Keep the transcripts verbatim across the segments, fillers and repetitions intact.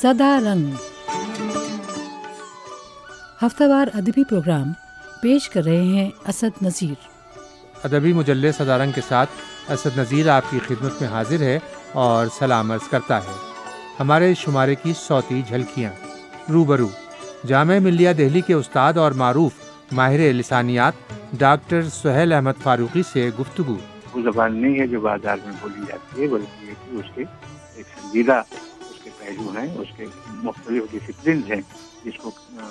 सदा रंग हफ्तावार अदबी प्रोग्राम पेश कर रहे हैं असद नज़ीर। अदबी मुजल्ले सदा रंग के साथ असद नज़ीर आपकी खिदमत में हाजिर है और सलाम अर्ज़ करता है। हमारे शुमारे की सौती झलकियाँ रूबरू जामे मिल्लिया दिल्ली के उस्ताद और मारूफ माहिर लिसानियात डॉक्टर सुहेल अहमद फारूकी से गुफ्तगू। वो ज़बान नहीं है जो बाजार में बोली जाती है, बल्कि ये कि उसके एक संजीदा उसके पहलू हैं, उसके मुख्तलिफ डिसिप्लिन हैं जिसको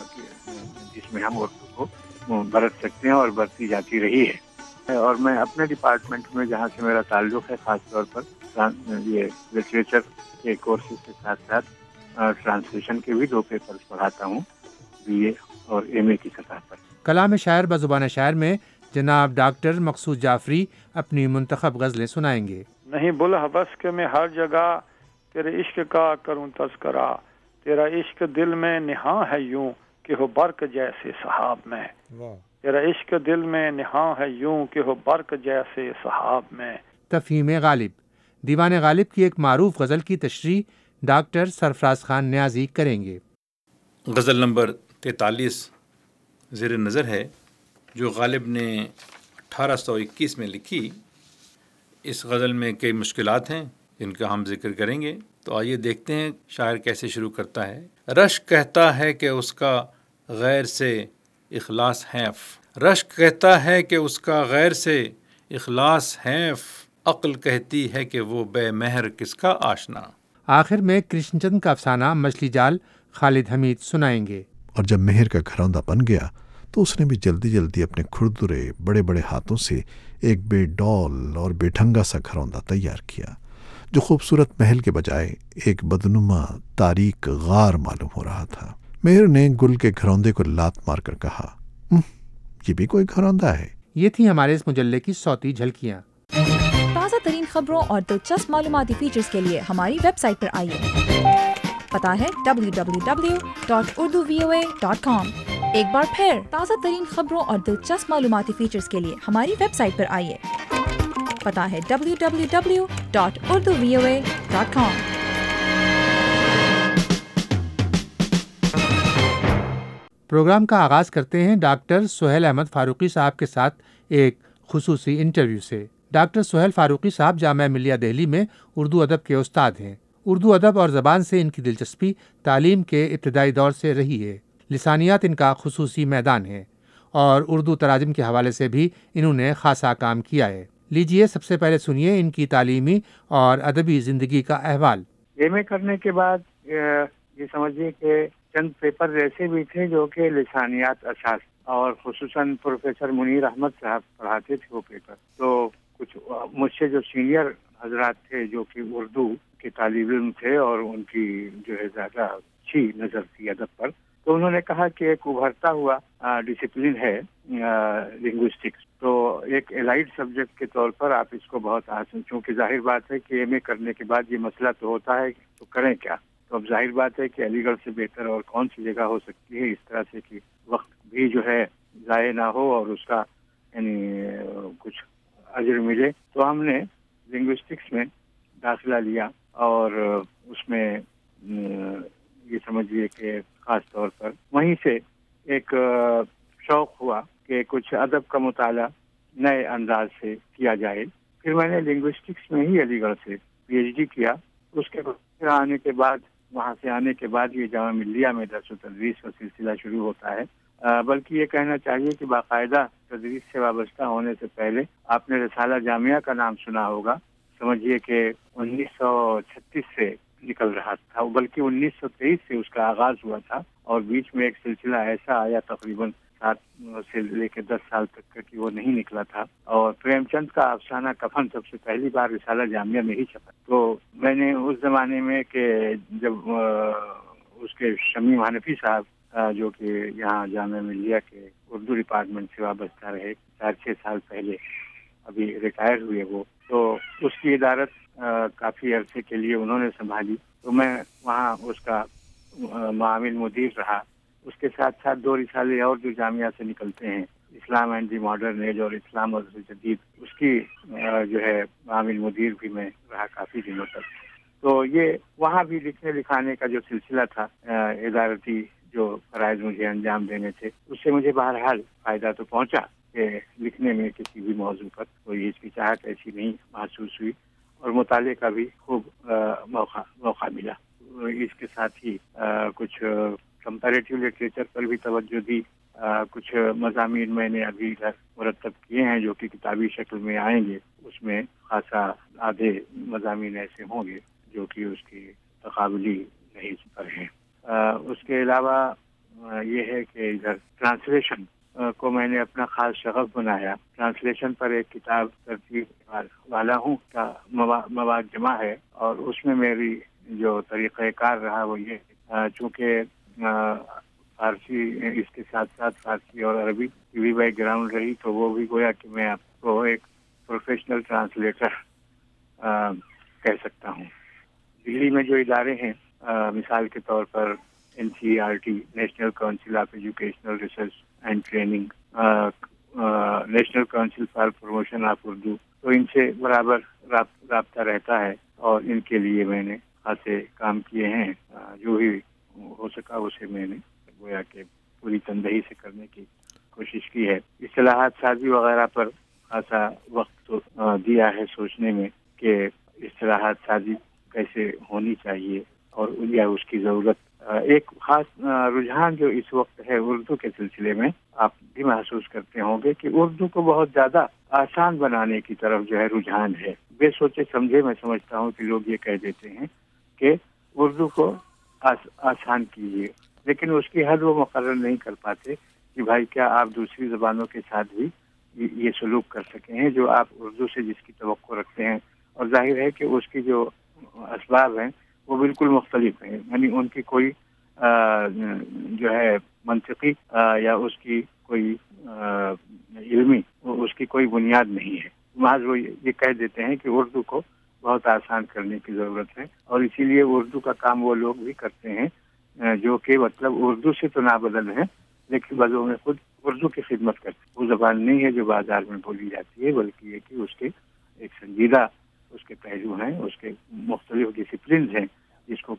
जिसमें हम उर्दू को बरत सकते हैं और बरती जाती रही है। और मैं अपने डिपार्टमेंट में जहाँ से मेरा ताल्लुक़ है, ख़ास तौर पर ये लिटरेचर के कोर्सेज के साथ साथ ट्रांसलेशन के भी दो पेपर्स पढ़ाता हूँ, बीए और एमए की सतह पर। कलाम शायर बज़ुबान शायर में जनाब डॉक्टर मकसूद जाफरी अपनी मुंतखब गज़लें सुनाएंगे। नहीं बुल हवस के मैं हर जगह तेरे इश्क का करूं तज़करा, तेरा इश्क दिल में निहा है यूं कि हो बर्क जैसे सहाब में, तेरा इश्क दिल में निहा है यूं कि हो बर्क जैसे सहाब में। तफ़हीम गालिब दीवान गालिब की एक मारूफ गज़ल की तशरीह डॉक्टर सरफराज खान न्याजी करेंगे। गज़ल नंबर तैंतालीस ज़ेर नज़र है, जो गालिब ने अठारह सौ इक्कीस में लिखी। इस गज़ल में कई मुश्किलात हैं जिनका हम जिक्र करेंगे, तो आइए देखते हैं शायर कैसे शुरू करता है। रश्क कहता है कि उसका गैर से इखलास हैफ, रश्क कहता है कि उसका गैर से इखलास हैफ, अक्ल कहती है कि वो बेमहर किसका आशना। आखिर में कृष्णचंद का अफसाना मछली जाल खालिद हमीद सुनाएंगे। और जब मेहर का घरौंदा बन गया तो उसने भी जल्दी जल्दी अपने खुरदुरे बड़े बड़े हाथों से एक बेडौल और बेढंगा सा घरौंदा तैयार किया, जो खूबसूरत महल के बजाय एक बदनुमा तारीक गार मालूम हो रहा था। मेहर ने गुल के घरौंदे को लात मारकर कहा, ये भी कोई घरौंदा है। ये थी हमारे इस मुजल्ले की सौती झलकियाँ। ताज़ा तरीन खबरों और दिलचस्प मालूमाती फीचर्स के लिए हमारी वेबसाइट पर आइए। पता है W W W dot Urdu V O A dot com. एक बार फिर ताज़ा तरीन खबरों और दिलचस्प मालूमाती फीचर्स के लिए हमारी वेबसाइट पर आइए। पता है W W W dot Urdu V O A dot com. Programme का आगाज़ करते हैं डॉक्टर सुहेल अहमद फारूकी साहब के साथ एक खुसूसी इंटरव्यू से। डॉक्टर सुहेल फारूकी साहब जामिया मिल्लिया दिल्ली में उर्दू अदब के उस्ताद हैं। उर्दू अदब और ज़बान से इनकी दिलचस्पी तालीम के इब्तदाई दौर से रही है। लिसानियात इनका खुसूसी मैदान है और उर्दू तराजिम के हवाले से भी इन्होंने खासा काम किया है। लीजिए सबसे पहले सुनिए इनकी तालीमी और अदबी ज़िंदगी का अहवाल। एम ए करने के बाद ये समझिए कि चंद पेपर ऐसे भी थे जो कि लिसानियात असास, और खुसूसन प्रोफेसर मुनीर अहमद साहब पढ़ाते थे वो पेपर। तो कुछ मुझसे जो सीनियर हजरात थे जो कि उर्दू के तालिब इल्म थे और उनकी जो है ज़्यादा अच्छी नज़र थी अदब पर, तो उन्होंने कहा कि एक उभरता हुआ डिसिप्लिन है लिंग्विस्टिक्स, तो एक एलाइड सब्जेक्ट के तौर पर आप इसको बहुत आसान, चूँकि जाहिर बात है कि एम ए करने के बाद ये मसला तो होता है तो करें क्या। तो अब जाहिर बात है कि अलीगढ़ से बेहतर और कौन सी जगह हो सकती है इस तरह से कि वक्त भी जो है ज़ाय ना हो और उसका यानी कुछ अजर मिले। तो हमने लिंग्विस्टिक्स में दाखिला लिया और उसमें ये समझिए कि ख़ास तौर पर वहीं से एक शौक़ हुआ कि कुछ अदब का मुताला नए अंदाज से किया जाए। फिर मैंने लिंग्विस्टिक्स में ही अलीगढ़ से पीएचडी किया। उसके बाद आने के बाद वहाँ से आने के बाद ये जामिया मिल्लिया में दर्स व तदरीस का सिलसिला शुरू होता है। आ, बल्कि ये कहना चाहिए कि बाकायदा तदरीस से वाबस्ता होने से पहले आपने रिसाला जामिया का नाम सुना होगा। समझिए कि उन्नीस सौ छत्तीस से निकल रहा था, बल्कि उन्नीस सौ तेईस से उसका आगाज हुआ था और बीच में एक सिलसिला ऐसा आया तकरीबन सात से लेकर दस साल तक का कि वो नहीं निकला था। और प्रेमचंद का अफसाना कफन सबसे पहली बार रिसाला जामिया में ही छपा। तो मैंने उस जमाने में कि जब उसके शमीम हनफी साहब जो कि यहाँ जामिया मिल्लिया के उर्दू डिपार्टमेंट से वाबस्ता रहे, चार छः साल पहले अभी रिटायर हुए वो, तो उसकी इदारत काफ़ी अरसे के लिए उन्होंने संभाली। तो मैं वहाँ उसका मामिल मुदीर रहा। उसके साथ साथ दो रिसाले और जो जामिया से निकलते हैं, Islam and the modern age और इस्लाम और जदीद, उसकी जो है मामिल मुदीर भी मैं रहा काफ़ी दिनों तक। تو یہ وہاں بھی لکھنے لکھانے کا جو سلسلہ تھا، ادارتی جو فرائض مجھے انجام دینے تھے، اس سے مجھے بہرحال فائدہ تو پہنچا کہ لکھنے میں کسی بھی موضوع پر کوئی ہچکچاہٹ ایسی نہیں محسوس ہوئی، اور مطالعے کا بھی خوب موقع موقع ملا۔ اس کے ساتھ ہی کچھ کمپیریٹیو لٹریچر پر بھی توجہ دی، کچھ مضامین میں نے ابھی ادھر مرتب کیے ہیں جو کہ کتابی شکل میں آئیں گے، اس میں خاصا آدھے مضامین ایسے ہوں گے جو کہ اس کی تقابلی نہیں پر ہیں۔ اس کے علاوہ یہ ہے کہ ادھر ٹرانسلیشن کو میں نے اپنا خاص شغف بنایا۔ ٹرانسلیشن پر ایک کتاب ترتیب والا ہوں کا مواد جمع ہے، اور اس میں میری جو طریقہ کار رہا وہ یہ، چونکہ فارسی اس کے ساتھ ساتھ فارسی اور عربی کی بھی بیک گراؤنڈ رہی، تو وہ بھی گویا کہ میں آپ کو ایک پروفیشنل ٹرانسلیٹر کہہ سکتا ہوں۔ دلی میں جو ادارے ہیں، مثال کے طور پر N C R T, national council of educational research and training, national council for promotion of Urdu, تو ان سے برابر رابطہ رہتا ہے، اور ان کے لیے میں نے خاصے کام کیے ہیں۔ جو بھی ہو سکا اسے میں نے گویا کہ پوری تندہی سے کرنے کی کوشش کی ہے۔ اصطلاحات سازی وغیرہ پر خاصا وقت دیا ہے سوچنے میں کہ اصطلاحات سازی کیسے ہونی چاہیے اور یا اس کی ضرورت۔ ایک خاص رجحان جو اس وقت ہے اردو کے سلسلے میں، آپ بھی محسوس کرتے ہوں گے کہ اردو کو بہت زیادہ آسان بنانے کی طرف جو ہے رجحان ہے۔ بے سوچے سمجھے میں سمجھتا ہوں کہ لوگ یہ کہہ دیتے ہیں کہ اردو کو آس, آسان کیجیے، لیکن اس کی حد وہ مقرر نہیں کر پاتے کہ بھائی کیا آپ دوسری زبانوں کے ساتھ بھی یہ سلوک کر سکیں ہیں جو آپ اردو سے جس کی توقع رکھتے ہیں، اور ظاہر ہے کہ اس کی جو اسباب ہیں وہ بالکل مختلف ہیں، یعنی ان کی کوئی جو ہے منطقی یا اس کی کوئی علمی اس کی کوئی بنیاد نہیں ہے۔ محض وہ یہ کہہ دیتے ہیں کہ اردو کو بہت آسان کرنے کی ضرورت ہے، اور اسی لیے اردو کا کام وہ لوگ بھی کرتے ہیں جو کہ مطلب اردو سے تو نابدل ہیں، لیکن بعضوں میں خود اردو کی خدمت کرتے ہیں۔ وہ زبان نہیں ہے جو بازار میں بولی جاتی ہے، بلکہ یہ کہ اس کے ایک سنجیدہ اس کے پہلو ہیں، اس کے مختلف ڈسپلنز ہیں جس کو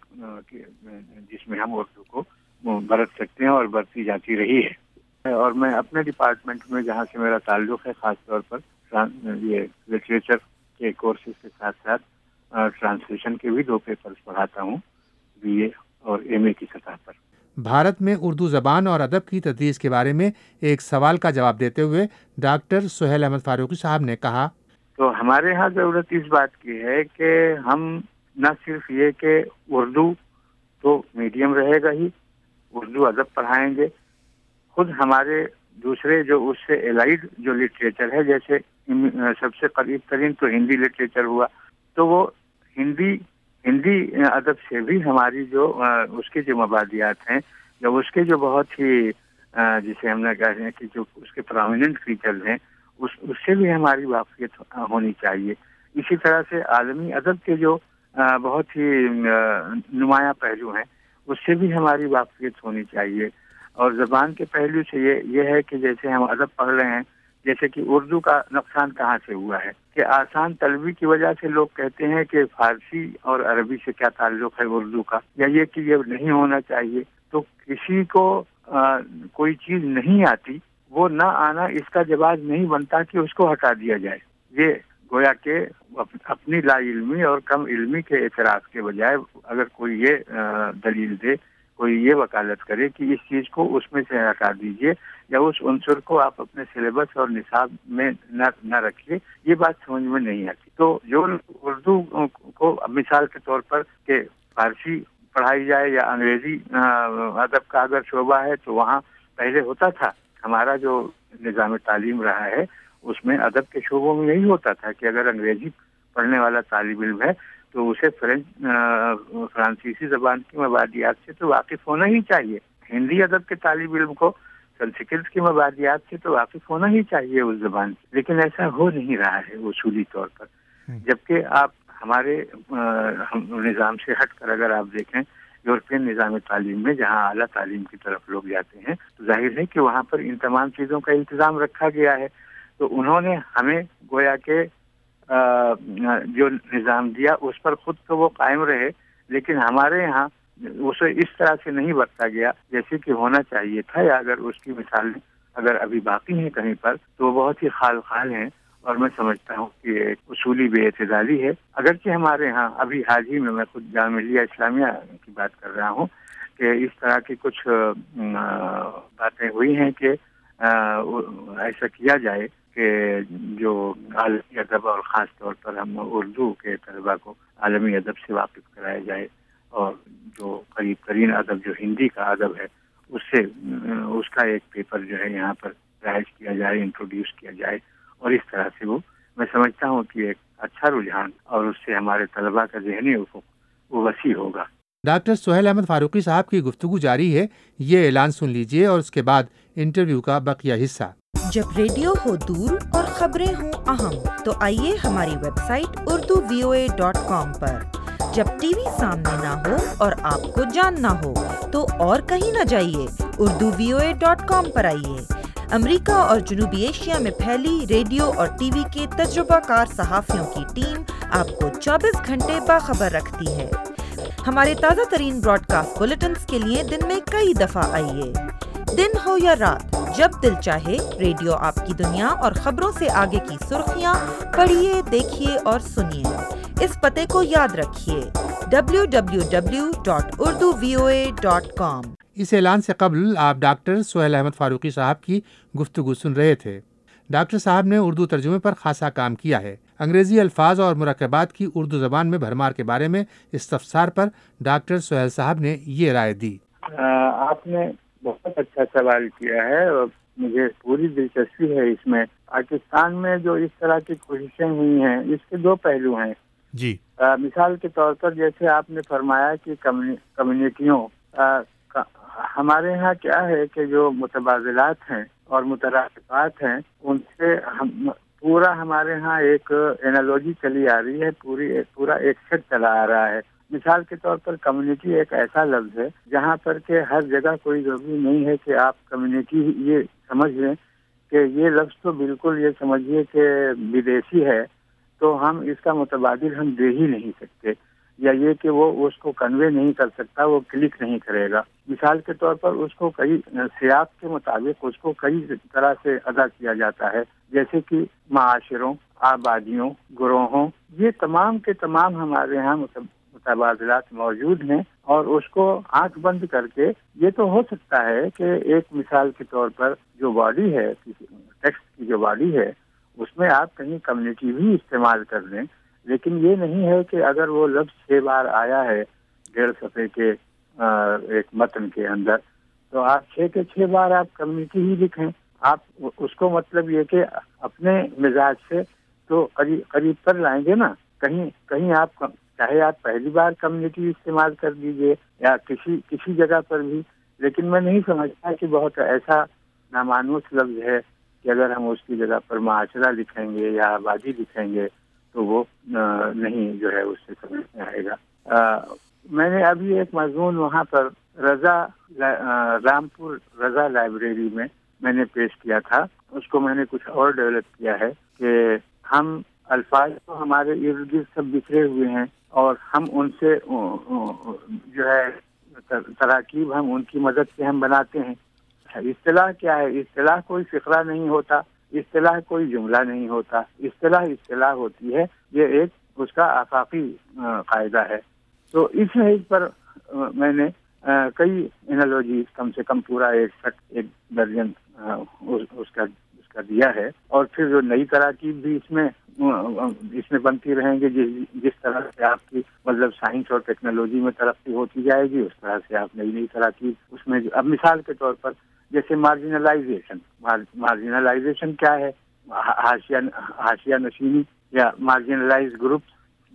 جس میں ہم اردو کو برت سکتے ہیں اور برتی جاتی رہی ہے۔ اور میں اپنے ڈپارٹمنٹ میں جہاں سے میرا تعلق ہے، خاص طور پر یہ لٹریچر کے کورسز کے ساتھ ساتھ ٹرانسلیشن کے بھی دو پیپرز پڑھاتا ہوں، بی اے اور ایم اے کی سطح پر۔ بھارت میں اردو زبان اور ادب کی تدریس کے بارے میں ایک سوال کا جواب دیتے ہوئے ڈاکٹر سہیل احمد فاروقی صاحب نے کہا، تو ہمارے ہاں ضرورت اس بات کی ہے کہ ہم نہ صرف یہ کہ اردو تو میڈیم رہے گا ہی، اردو ادب پڑھائیں گے، خود ہمارے دوسرے جو اس سے الائڈ جو لٹریچر ہے، جیسے سب سے قریب ترین تو ہندی لٹریچر ہوا، تو وہ ہندی ہندی ادب سے بھی ہماری جو اس کے جو مبادیات ہیں، جب اس کے جو بہت ہی جسے ہم نے کہا ہے کہ جو اس کے پرومیننٹ فیچرز ہیں، اس اس سے بھی ہماری واقفیت ہونی چاہیے۔ اسی طرح سے عالمی ادب کے جو بہت ہی نمایاں پہلو ہیں، اس سے بھی ہماری واقفیت ہونی چاہیے۔ اور زبان کے پہلو سے یہ یہ ہے کہ جیسے ہم ادب پڑھ رہے ہیں، جیسے کہ اردو کا نقصان کہاں سے ہوا ہے کہ آسان طلبی کی وجہ سے لوگ کہتے ہیں کہ فارسی اور عربی سے کیا تعلق ہے اردو کا، یا یہ کہ یہ نہیں ہونا چاہیے۔ تو کسی کو آ, کوئی چیز نہیں آتی، وہ نہ آنا اس کا جواز نہیں بنتا کہ اس کو ہٹا دیا جائے۔ یہ گویا کہ اپنی لا علمی اور کم علمی کے اعتراف کے بجائے اگر کوئی یہ دلیل دے، کوئی یہ وکالت کرے کہ اس چیز کو اس میں سے ہٹا دیجئے یا اس عنصر کو آپ اپنے سلیبس اور نصاب میں نہ نہ رکھیے، یہ بات سمجھ میں نہیں آتی۔ تو جو اردو کو مثال کے طور پر کہ فارسی پڑھائی جائے یا انگریزی ادب کا اگر شعبہ ہے، تو وہاں پہلے ہوتا تھا، ہمارا جو نظام تعلیم رہا ہے اس میں ادب کے شعبوں میں یہی ہوتا تھا کہ اگر انگریزی پڑھنے والا طالب علم ہے تو اسے فرینچ فرانسیسی زبان کی مبادیات سے تو واقف ہونا ہی چاہیے، ہندی ادب کے طالب علم کو سنسکرت کی مبادیات سے تو واقف ہونا ہی چاہیے اس زبان سے، لیکن ایسا ہو نہیں رہا ہے اصولی طور پر۔ جبکہ آپ ہمارے نظام سے ہٹ کر اگر آپ دیکھیں یورپین نظام تعلیم میں، جہاں اعلیٰ تعلیم کی طرف لوگ جاتے ہیں، تو ظاہر ہے کہ وہاں پر ان تمام چیزوں کا انتظام رکھا گیا ہے۔ تو انہوں نے ہمیں گویا کہ جو نظام دیا اس پر خود تو وہ قائم رہے، لیکن ہمارے یہاں اسے اس طرح سے نہیں برتا گیا جیسے کہ ہونا چاہیے تھا، یا اگر اس کی مثالیں اگر ابھی باقی ہیں کہیں پر تو وہ بہت ہی خال خال ہیں، اور میں سمجھتا ہوں کہ ایک اصولی بے اعتدالی ہے۔ اگرچہ ہمارے ہاں ابھی حال ہی میں میں خود جامعہ ملیہ اسلامیہ کی بات کر رہا ہوں کہ اس طرح کی کچھ باتیں ہوئی ہیں کہ ایسا کیا جائے کہ جو عالمی ادب اور خاص طور پر ہم اردو کے طلباء کو عالمی ادب سے واقف کرایا جائے، اور جو قریب ترین ادب جو ہندی کا ادب ہے اس سے اس کا ایک پیپر جو ہے یہاں پر رائج کیا جائے، انٹروڈیوس کیا جائے، اور اس طرح سے وہ میں سمجھتا ہوں کہ ایک اچھا رجحان اور اس سے ہمارے طلباء کا ذہنی افق وہ وسیع ہوگا۔ ڈاکٹر سہیل احمد فاروقی صاحب کی گفتگو جاری ہے، یہ اعلان سن لیجئے اور اس کے بعد انٹرویو کا بقیہ حصہ۔ جب ریڈیو ہو دور اور خبریں ہوں اہم تو آئیے ہماری website Urdu V O A dot com پر۔ جب ٹی وی سامنے نہ ہو اور آپ کو جاننا ہو تو اور کہیں نہ جائیے، Urdu V O A dot com پر آئیے۔ امریکہ اور جنوبی ایشیا میں پھیلی ریڈیو اور ٹی وی کے تجربہ کار صحافیوں کی ٹیم آپ کو چوبیس گھنٹے باخبر رکھتی ہے۔ ہمارے تازہ ترین براڈ کاسٹ بلیٹنز کے لیے دن میں کئی دفعہ آئیے۔ دن ہو یا رات، جب دل چاہے ریڈیو آپ کی دنیا اور خبروں سے آگے کی سرخیاں پڑھیے، دیکھیے اور سنیے۔ اس پتے کو یاد رکھیے، W W W dot Urdu V O A dot com. اس اعلان سے قبل آپ ڈاکٹر سہیل احمد فاروقی صاحب کی گفتگو سن رہے تھے۔ ڈاکٹر صاحب نے اردو ترجمے پر خاصا کام کیا ہے۔ انگریزی الفاظ اور مرکبات کی اردو زبان میں بھرمار کے بارے میں استفسار پر ڈاکٹر سہیل صاحب نے یہ رائے دی۔ آپ نے بہت اچھا سوال کیا ہے اور مجھے پوری دلچسپی ہے اس میں۔ پاکستان میں جو اس طرح کی کوششیں ہوئی ہیں اس کے دو پہلو ہیں جی۔ مثال کے طور پر جیسے آپ نے فرمایا کہ کمیونٹیوں، ہمارے ہاں کیا ہے کہ جو متبادلات ہیں اور مترادفات ہیں ان سے ہم پورا ہمارے ہاں ایک اینالوجی چلی آ رہی ہے، پوری پورا ایک سیٹ چلا آ رہا ہے۔ مثال کے طور پر کمیونٹی ایک ایسا لفظ ہے جہاں پر کہ ہر جگہ کوئی ضروری نہیں ہے کہ آپ کمیونٹی یہ سمجھ لیں کہ یہ لفظ تو بالکل یہ سمجھیے کہ بدیسی ہے، تو ہم اس کا متبادل ہم دے ہی نہیں سکتے، یا یہ کہ وہ اس کو کنوے نہیں کر سکتا، وہ کلک نہیں کرے گا۔ مثال کے طور پر اس کو کئی سیاق کے مطابق اس کو کئی طرح سے ادا کیا جاتا ہے، جیسے کہ معاشروں، آبادیوں، گروہوں، یہ تمام کے تمام ہمارے یہاں متبادلات موجود ہیں، اور اس کو آنکھ بند کر کے یہ تو ہو سکتا ہے کہ ایک مثال کے طور پر جو باڈی ہے، ٹیکسٹ کی جو باڈی ہے، اس میں آپ کہیں کمیونٹی بھی استعمال کر لیں، لیکن یہ نہیں ہے کہ اگر وہ لفظ چھ بار آیا ہے ڈیڑھ صفحے کے ایک متن کے اندر تو آپ چھ کے چھ بار آپ کمیونٹی ہی لکھیں۔ آپ اس کو مطلب یہ کہ اپنے مزاج سے تو قریب قریب پر لائیں گے نا، کہیں کہیں آپ چاہے آپ پہلی بار کمیونٹی استعمال کر دیجئے یا کسی کسی جگہ پر بھی، لیکن میں نہیں سمجھتا کہ بہت ایسا نامانوس لفظ ہے کہ اگر ہم اس کی جگہ پر معاشرہ لکھیں گے یا آبادی لکھیں گے تو وہ نہیں جو ہے اس سے سمجھ میں آئے گا۔ میں نے ابھی ایک مضمون وہاں پر رضا رامپور رضا لائبریری میں میں نے پیش کیا تھا، اس کو میں نے کچھ اور ڈیولپ کیا ہے کہ ہم الفاظ تو ہمارے ارد گرد سب بکھرے ہوئے ہیں، اور ہم ان سے جو ہے تراکیب ہم ان کی مدد سے ہم بناتے ہیں۔ اصطلاح کیا ہے؟ اصطلاح کوئی فقرہ نہیں ہوتا، اصطلاح کوئی جملہ نہیں ہوتا، اصطلاح اصطلاح ہوتی ہے، یہ ایک اس کا آفاقی قاعدہ ہے۔ تو اس حیث پر میں نے کئی اینالوجیز کم سے کم پورا ایک سٹ ایک درجن اس کا اس کا دیا ہے، اور پھر جو نئی تراکیب بھی اس میں اس میں بنتی رہیں گے، جس جس طرح سے آپ کی مطلب سائنس اور ٹیکنالوجی میں ترقی ہوتی جائے گی اس طرح سے آپ نئی نئی تراکیب اس میں۔ اب مثال کے طور پر جیسے مارجنلائزیشن، مارجنلائزیشن کیا ہے؟ حاشیہ حاشیہ نشینی یا مارجنلائز گروپ،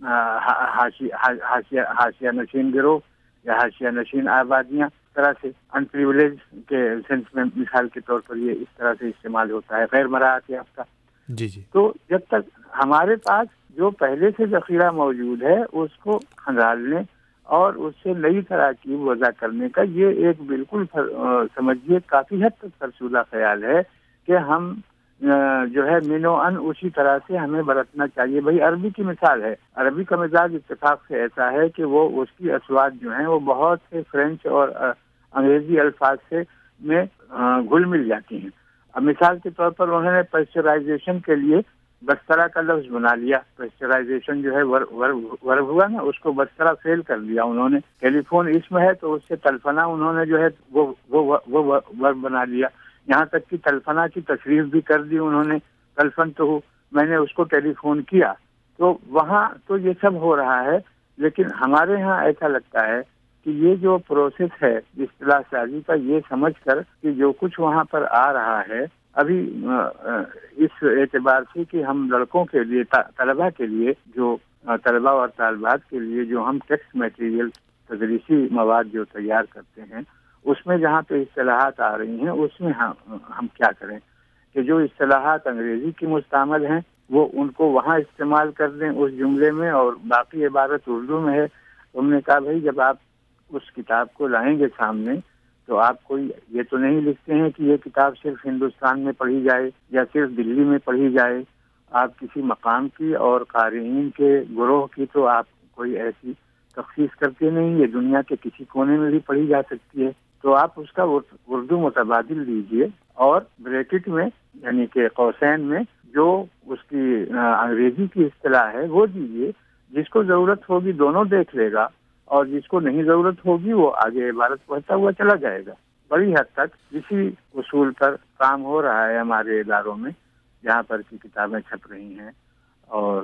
حاشیہ نشین گروہ یا حاشیہ نشین آبادیاں، اس طرح سے ان پریولیج کے سینس میں مثال کے طور پر یہ اس طرح سے استعمال ہوتا ہے، غیر مراعات یافتہ۔ جی جی۔ تو جب تک ہمارے پاس جو پہلے سے ذخیرہ موجود ہے اس کو کھنگالنے اور اس سے نئی تراکیب وضع کرنے کا یہ ایک بالکل سمجھیے کافی حد تک فرسودہ خیال ہے کہ ہم جو ہے مینو ان اسی طرح سے ہمیں برتنا چاہیے. بھائی عربی کی مثال ہے, عربی کا مزاج اتفاق سے ایسا ہے کہ وہ اس کی اصوات جو ہیں وہ بہت سے فرینچ اور انگریزی الفاظ سے میں گھل مل جاتی ہیں. اب مثال کے طور پر انہوں نے پیسچرائزیشن کے لیے بسترا کا لفظ بنا لیا. پیسچرائزیشن جو ہے ورب ہوا نا, اس کو بسترا فیل کر دیا انہوں نے. ٹیلی فون اسم ہے تو اس سے تلفنا انہوں نے جو ہے وہ وہ ورب بنا لیا. یہاں تک کہ تلفنا کی تصریف بھی کر دی انہوں نے, تلفن تو میں نے اس کو ٹیلی فون کیا. تو وہاں تو یہ سب ہو رہا ہے, لیکن ہمارے ہاں ایسا لگتا ہے کہ یہ جو پروسیس ہے اصطلاح سازی کا, یہ سمجھ کر کہ جو کچھ وہاں پر آ رہا ہے ابھی اس اعتبار سے کہ ہم لڑکوں کے لیے, طلباء کے لیے, جو طلباء اور طالبات کے لیے جو ہم ٹیکسٹ میٹیریل تدریسی مواد جو تیار کرتے ہیں, اس میں جہاں پہ اصطلاحات آ رہی ہیں اس میں ہم ہم کیا کریں کہ جو اصطلاحات انگریزی کی مستعمل ہیں وہ ان کو وہاں استعمال کر دیں اس جملے میں, اور باقی عبارت اردو میں ہے. ہم نے کہا بھائی جب آپ اس کتاب کو لائیں گے سامنے تو آپ کوئی یہ تو نہیں لکھتے ہیں کہ یہ کتاب صرف ہندوستان میں پڑھی جائے یا صرف دلی میں پڑھی جائے. آپ کسی مقام کی اور قارئین کے گروہ کی تو آپ کوئی ایسی تخصیص کرتے نہیں, یہ دنیا کے کسی کونے میں بھی پڑھی جا سکتی ہے. تو آپ اس کا اردو متبادل لیجئے اور بریکٹ میں یعنی کہ قوسین میں جو اس کی انگریزی کی اصطلاح ہے وہ دیجئے. جس کو ضرورت ہوگی دونوں دیکھ لے گا, اور جس کو نہیں ضرورت ہوگی وہ آگے عبارت پڑھتا ہوا چلا جائے گا. بڑی حد تک اسی اصول پر کام ہو رہا ہے ہمارے اداروں میں جہاں پر کی کتابیں چھپ رہی ہیں. اور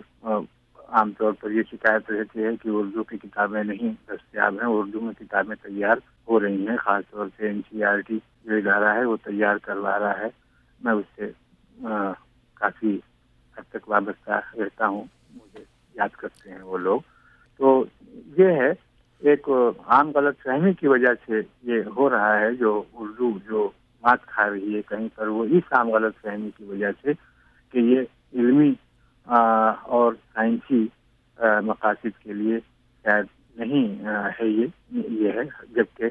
عام طور پر یہ شکایت رہتی ہے کہ اردو کی کتابیں نہیں دستیاب ہیں. اردو میں کتابیں تیار ہو رہی ہیں, خاص طور سے این سی آر ٹی جو ادارہ ہے وہ تیار کروا رہا ہے. میں اس سے آ, کافی حد تک وابستہ رہتا ہوں, مجھے یاد کرتے ہیں وہ لوگ. تو یہ ہے ایک عام غلط فہمی کی وجہ سے یہ ہو رہا ہے, جو اردو جو مات کھا رہی ہے کہیں پر, وہ اس عام غلط فہمی کی وجہ سے کہ یہ علمی آ, اور سائنسی آ, مقاصد کے لیے شاید نہیں آ, ہے. یہ یہ ہے جبکہ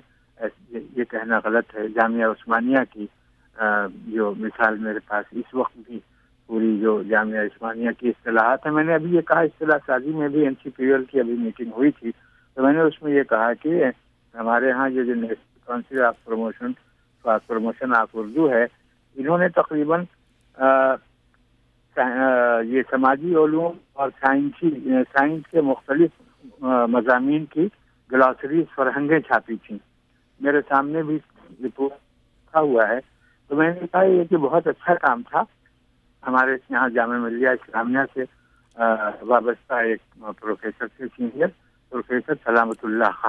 یہ کہنا غلط ہے. جامعہ عثمانیہ کی آ, جو مثال میرے پاس اس وقت بھی پوری جو جامعہ عثمانیہ کی اصطلاحات ہیں, میں نے ابھی یہ کہا اصطلاح سازی میں بھی این سی پی ایل کی ابھی میٹنگ ہوئی تھی تو میں نے اس میں یہ کہا کہ ہمارے ہاں یہ جو national council of promotion promotion of Urdu ہے, انہوں نے تقریباً یہ سماجی علوم اور سائنسی سائنس کے مختلف مضامین کی گلاسریز فرہنگیں چھاپی تھیں. میرے سامنے بھی رپورٹ رکھا ہوا ہے. تو میں نے کہا یہ کہ بہت اچھا کام تھا. ہمارے یہاں جامعہ ملیہ اسلامیہ سے وابستہ ایک پروفیسر تھے, سینئر پروفیسر سلامت اللہ خان,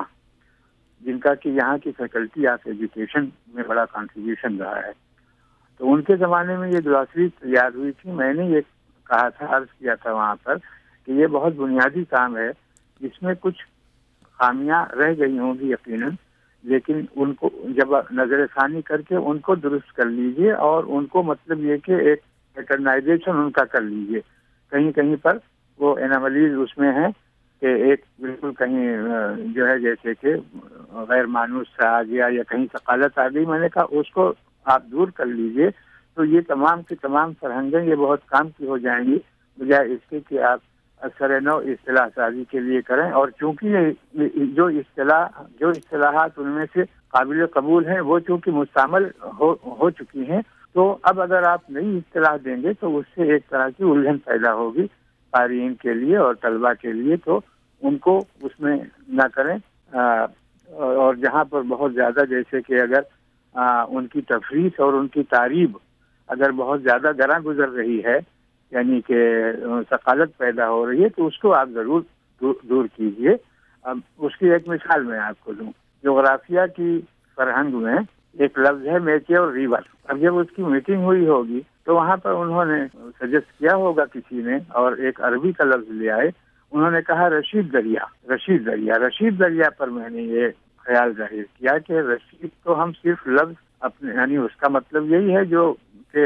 جن کا کہ یہاں کی فیکلٹی آف ایجوکیشن میں بڑا کنٹریبیوشن رہا ہے. تو ان کے زمانے میں یہ گلاسری تیار ہوئی تھی. میں نے یہ کہا تھا, عرض کیا تھا وہاں پر کہ یہ بہت بنیادی کام ہے, جس میں کچھ خامیاں رہ گئی ہوں گی یقیناً, لیکن ان کو جب نظر ثانی کر کے ان کو درست کر لیجئے, اور ان کو مطلب یہ کہ ایک پیٹرنائزیشن ان کا کر لیجئے. کہیں کہیں پر وہ اناملیز اس میں ہیں کہ ایک بالکل کہیں جو ہے جیسے کہ غیر مانوس سے آ گیا یا کہیں ثقالت آ گئی. میں نے کہا اس کو آپ دور کر لیجئے تو یہ تمام کی تمام فرہنگیں یہ بہت کام کی ہو جائیں گی, بجائے اس کے کہ آپ اثر نو اصطلاح سازی کے لیے کریں. اور چونکہ یہ جو اصطلاح جو اصطلاحات ان میں سے قابل قبول ہیں وہ چونکہ مستعمل ہو, ہو چکی ہیں, تو اب اگر آپ نئی اصطلاح دیں گے تو اس سے ایک طرح کی الجھن پیدا ہوگی قارئین کے لیے اور طلباء کے لیے. تو ان کو اس میں نہ کریں. آ, اور جہاں پر بہت زیادہ جیسے کہ اگر آ, ان کی تفریح اور ان کی تعریب اگر بہت زیادہ گراں گزر رہی ہے, یعنی کہ ثقالت پیدا ہو رہی ہے, تو اس کو آپ ضرور دور, دور کیجئے. اب اس کی ایک مثال میں آپ کو دوں. جغرافیہ کی فرہنگ میں ایک لفظ ہے میچے اور ریور. اب جب اس کی میٹنگ ہوئی ہوگی تو وہاں پر انہوں نے سجیسٹ کیا ہوگا کسی نے, اور ایک عربی کا لفظ لے آئے. انہوں نے کہا رشید دریا. رشید دریا رشید دریا پر میں نے یہ خیال ظاہر کیا کہ رشید تو ہم صرف لفظ اپنے, یعنی اس کا مطلب یہی ہے جو کہ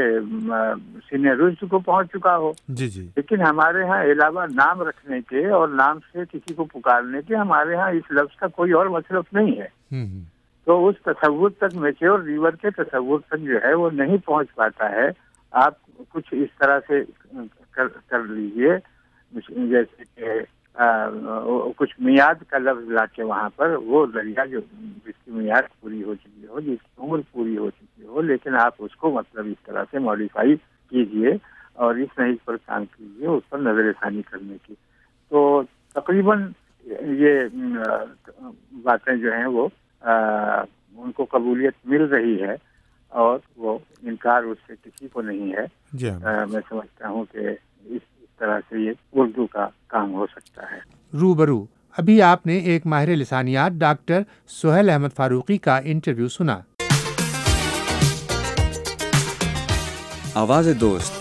سینہ رشد کو پہنچ چکا ہو. جی جی. لیکن ہمارے ہاں علاوہ نام رکھنے کے اور نام سے کسی کو پکارنے کے, ہمارے ہاں اس لفظ کا کوئی اور مصرف نہیں ہے. تو اس تصور تک میچور ریور کے تصور تک جو ہے وہ نہیں پہنچ پاتا ہے. آپ کچھ اس طرح سے کر, کر لیجئے جیسے کہ آ, کچھ میعاد کا لفظ لا کے وہاں پر وہ دریا جو جس کی میعاد پوری ہو چکی ہو، جس کی عمر پوری ہو چکی ہو، لیکن آپ اس کو مطلب اس طرح سے ماڈیفائی کیجئے اور اس نہج پر کام کیجئے، اس پر نظر ثانی کرنے کی. تو تقریباً یہ باتیں جو ہیں وہ آ, ان کو قبولیت مل رہی ہے اور وہ انکار اس سے کسی کو نہیں ہے. جی آ, میں سمجھتا ہوں کہ اس طرح سے یہ اردو کا کام ہو سکتا ہے. روبرو ابھی آپ نے ایک ماہر لسانیات ڈاکٹر سہیل احمد فاروقی کا انٹرویو سنا. آواز دوست،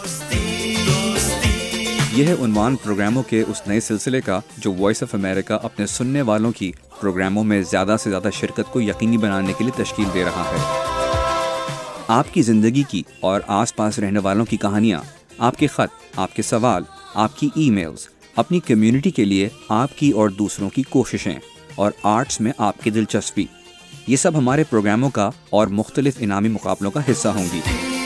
یہ ہے عنوان پروگراموں کے اس نئے سلسلے کا جو وائس آف امریکہ اپنے سننے والوں کی پروگراموں میں زیادہ سے زیادہ شرکت کو یقینی بنانے کے لیے تشکیل دے رہا ہے. آپ کی زندگی کی اور آس پاس رہنے والوں کی کہانیاں، آپ کے خط، آپ کے سوال، آپ کی ای میلز، اپنی کمیونٹی کے لیے آپ کی اور دوسروں کی کوششیں اور آرٹس میں آپ کی دلچسپی، یہ سب ہمارے پروگراموں کا اور مختلف انعامی مقابلوں کا حصہ ہوں گی.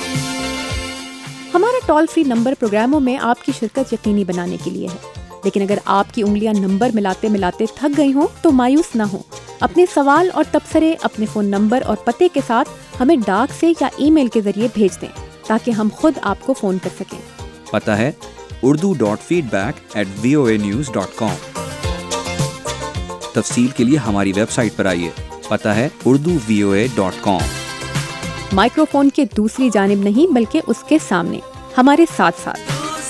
ہمارا ٹول فری نمبر پروگراموں میں آپ کی شرکت یقینی بنانے کے لیے ہے، لیکن اگر آپ کی انگلیاں نمبر ملاتے ملاتے تھک گئی ہوں تو مایوس نہ ہوں. اپنے سوال اور تبصرے اپنے فون نمبر اور پتے کے ساتھ ہمیں ڈاک سے یا ای میل کے ذریعے بھیج دیں تاکہ ہم خود آپ کو فون کر سکیں. پتہ ہے Urdu dot feedback at V O A news dot com. تفصیل کے لیے ہماری ویب سائٹ پر آئیے. پتہ ہے Urdu V O A dot com. Microphone کے دوسری جانب نہیں بلکہ اس کے سامنے ہمارے ساتھ ساتھ.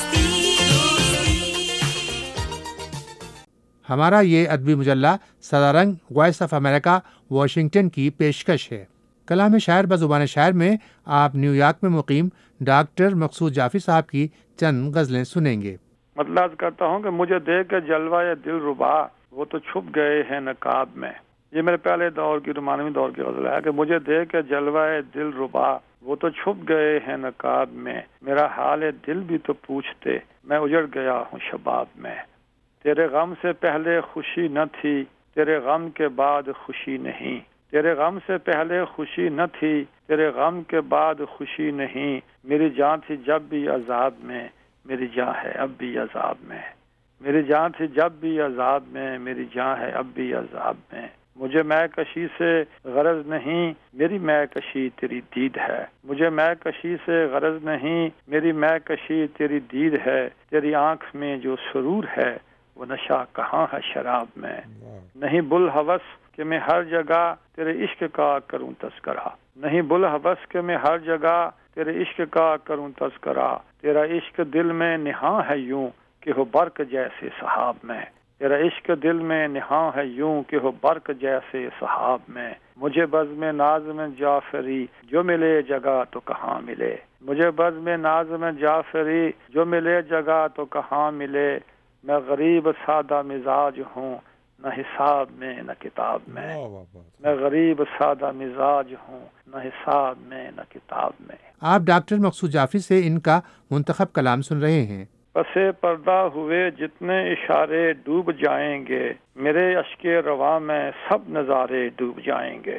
ہمارا یہ ادبی مجلہ Sadarang voice of America Washington کی پیشکش ہے. کلام شاعر بزبان شاعر میں آپ نیو یارک میں مقیم ڈاکٹر مقصود جعفری صاحب کی چند غزلیں سنیں گے. مطلب کرتا ہوں کہ مجھے دیکھ کے جلوہ دل ربا وہ تو چھپ گئے ہیں نقاب میں. یہ میرے پہلے دور کی رومانوی دور کی غزل ہے کہ مجھے دیکھ کے جلوہ دل ربا وہ تو چھپ گئے ہیں نقاب میں. میرا حال دل بھی تو پوچھتے میں اجڑ گیا ہوں شباب میں. تیرے غم سے پہلے خوشی نہ تھی، تیرے غم کے بعد خوشی نہیں. تیرے غم سے پہلے خوشی نہ تھی، تیرے غم کے بعد خوشی نہیں. میری جان تھی جب بھی عذاب میں، میری جان ہے اب بھی عذاب میں. میری جان تھی جب بھی عذاب میں، میری جان ہے اب بھی عذاب میں. مجھے میں کشی سے غرض نہیں، میری میں کشی تیری دید ہے. مجھے میں کشی سے غرض نہیں، میری میں کشی تیری دید ہے. تیری آنکھ میں جو سرور ہے وہ نشہ کہاں ہے شراب میں. نہیں بل ہوس کہ میں ہر جگہ تیرے عشق کا کروں تذکرہ. نہیں بل ہوس کہ میں ہر جگہ تیرے عشق کا کروں تذکرہ. تیرا عشق دل میں نہاں ہے یوں کہ ہو برق جیسے سحاب میں. تیرا عشق دل میں نہاں ہے یوں کہ ہو برق جیسے سحاب میں. مجھے بزم نازم جعفری جو ملے جگہ تو کہاں ملے. مجھے بزم نازم جعفری جو ملے جگہ تو کہاں ملے. میں غریب سادہ مزاج ہوں نہ حساب میں نہ کتاب میں. میں غریب سادہ مزاج ہوں نہ حساب میں نہ کتاب میں. آپ ڈاکٹر مقصود جعفری سے ان کا منتخب کلام سن رہے ہیں. پسے پردہ ہوئے جتنے اشارے ڈوب جائیں گے، میرے اشک رواں میں سب نظارے ڈوب جائیں گے.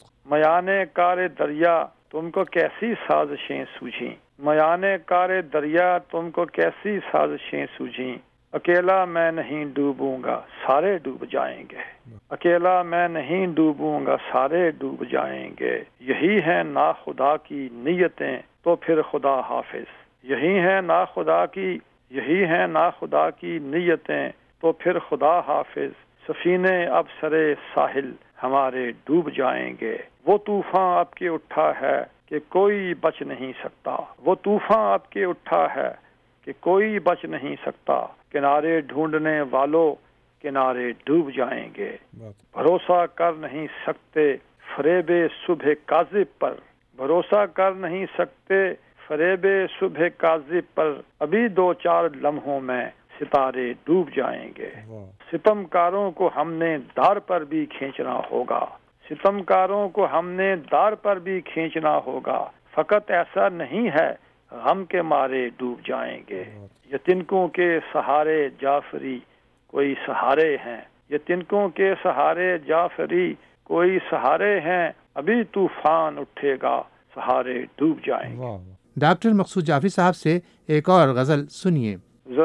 میانے کار دریا تم کو کیسی سازشیں سوجھیں. میانے کار دریا تم کو کیسی سازشیں سوجھیں. اکیلا میں نہیں ڈوبوں گا سارے ڈوب جائیں گے. اکیلا میں نہیں ڈوبوں گا سارے ڈوب جائیں گے. یہی ہے نا خدا کی نیتیں تو پھر خدا حافظ. یہی ہے نا خدا کی یہی ہے نا خدا کی نیتیں تو پھر خدا حافظ. سفینے اب سرے ساحل ہمارے ڈوب جائیں گے. وہ طوفان اب کے اٹھا ہے کہ کوئی بچ نہیں سکتا. وہ طوفان اب کے اٹھا ہے کہ کوئی بچ نہیں سکتا. کنارے ڈھونڈنے والوں کنارے ڈوب جائیں گے. بھروسہ کر نہیں سکتے فریب صبح کاذب پر. بھروسہ کر نہیں سکتے فریب صبح کاذب پر. ابھی دو چار لمحوں میں ستارے ڈوب جائیں گے. ستم کاروں کو ہم نے دار پر بھی کھینچنا ہوگا. ستم کاروں کو ہم نے دار پر بھی کھینچنا ہوگا. فقط ایسا نہیں ہے غم کے مارے ڈوب جائیں گے. یہ تنکوں کے سہارے جعفری کوئی سہارے ہیں. یہ تنکوں کے سہارے جعفری کوئی سہارے ہیں. ابھی طوفان اٹھے گا سہارے ڈوب جائیں گے. ڈاکٹر مقصود جعفری صاحب سے ایک اور غزل سنیے۔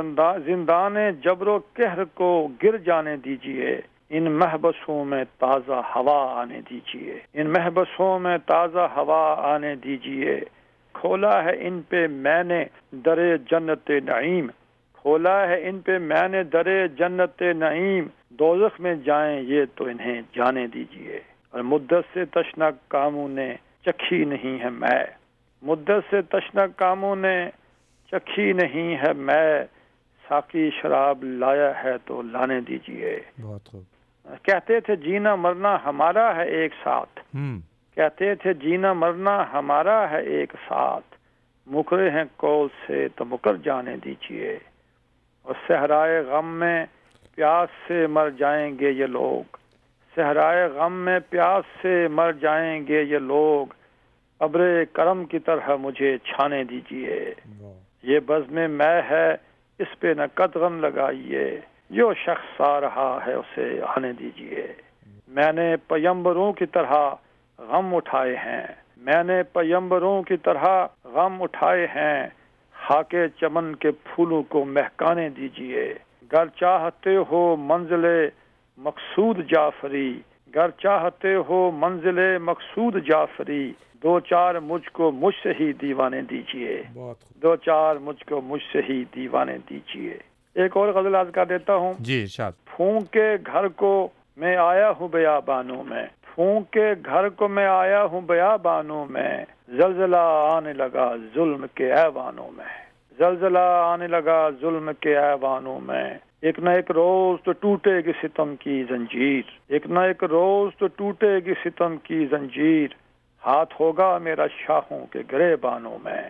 زندان جبر و قہر کو گر جانے دیجئے، ان محبسوں میں تازہ ہوا آنے دیجئے، ان محبسوں میں تازہ ہوا آنے دیجئے، کھولا ہے ان پہ میں نے در جنت نعیم، کھولا ہے ان پہ میں نے در جنت نعیم، دوزخ میں جائیں یہ تو انہیں جانے دیجئے، اور مدت سے تشنک کاموں نے چکھی نہیں ہے میں، مدت سے تشنک کاموں نے چکھی نہیں ہے میں، ساقی شراب لایا ہے تو لانے دیجئے۔ بہت خوب۔ کہتے تھے جینا مرنا ہمارا ہے ایک ساتھ، کہتے تھے جینا مرنا ہمارا ہے ایک ساتھ، مکرے ہیں قول سے تو مکر جانے دیجئے، اور صحرائے غم میں پیاس سے مر جائیں گے یہ لوگ، صحرائے غم میں پیاس سے مر جائیں گے یہ لوگ، ابر کرم کی طرح مجھے چھانے دیجئے، یہ بزم میں ہے اس پہ نہ قدغن لگائیے، جو شخص آ رہا ہے اسے آنے دیجئے، میں نے پیمبروں کی طرح غم اٹھائے ہیں، میں نے پیمبروں کی طرح غم اٹھائے ہیں، خاک چمن کے پھولوں کو مہکانے دیجئے، گر چاہتے ہو منزل مقصود جعفری، گر چاہتے ہو منزل مقصود جعفری، دو چار مجھ کو مجھ سے ہی دیوانے دیجئے، دو چار مجھ کو مجھ سے ہی دیوانے دیجئے۔ ایک اور غزل عرض کر دیتا ہوں۔ جی ارشاد۔ پھونک کے گھر کو میں آیا ہوں بیابانوں میں، پھونک کے گھر کو میں آیا ہوں بیابانوں میں، زلزلہ آنے لگا ظلم کے ایوانوں میں، زلزلہ آنے لگا ظلم کے ایوانوں میں، ایک نہ ایک روز تو ٹوٹے گی ستم کی زنجیر، ایک نہ ایک روز تو ٹوٹے گی ستم کی زنجیر، ہاتھ ہوگا میرا شاہوں کے گریبانوں میں،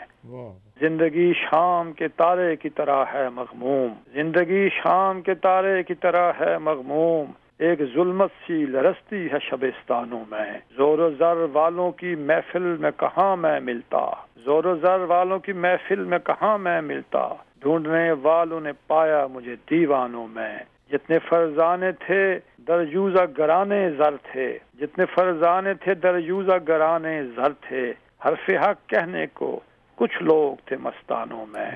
زندگی شام کے تارے کی طرح ہے مغموم، زندگی شام کے تارے کی طرح ہے مغموم، ایک ظلمت سی لرزتی ہے شبستانوں میں، زور و زر والوں کی محفل میں کہاں میں ملتا، زور و زر والوں کی محفل میں کہاں میں ملتا، ڈھونڈنے والوں نے پایا مجھے دیوانوں میں، جتنے فرزانے تھے دریوزہ گرانے زر تھے، جتنے فرزانے تھے دریوزہ گرانے زر تھے، حرف حق کہنے کو کچھ لوگ تھے مستانوں میں،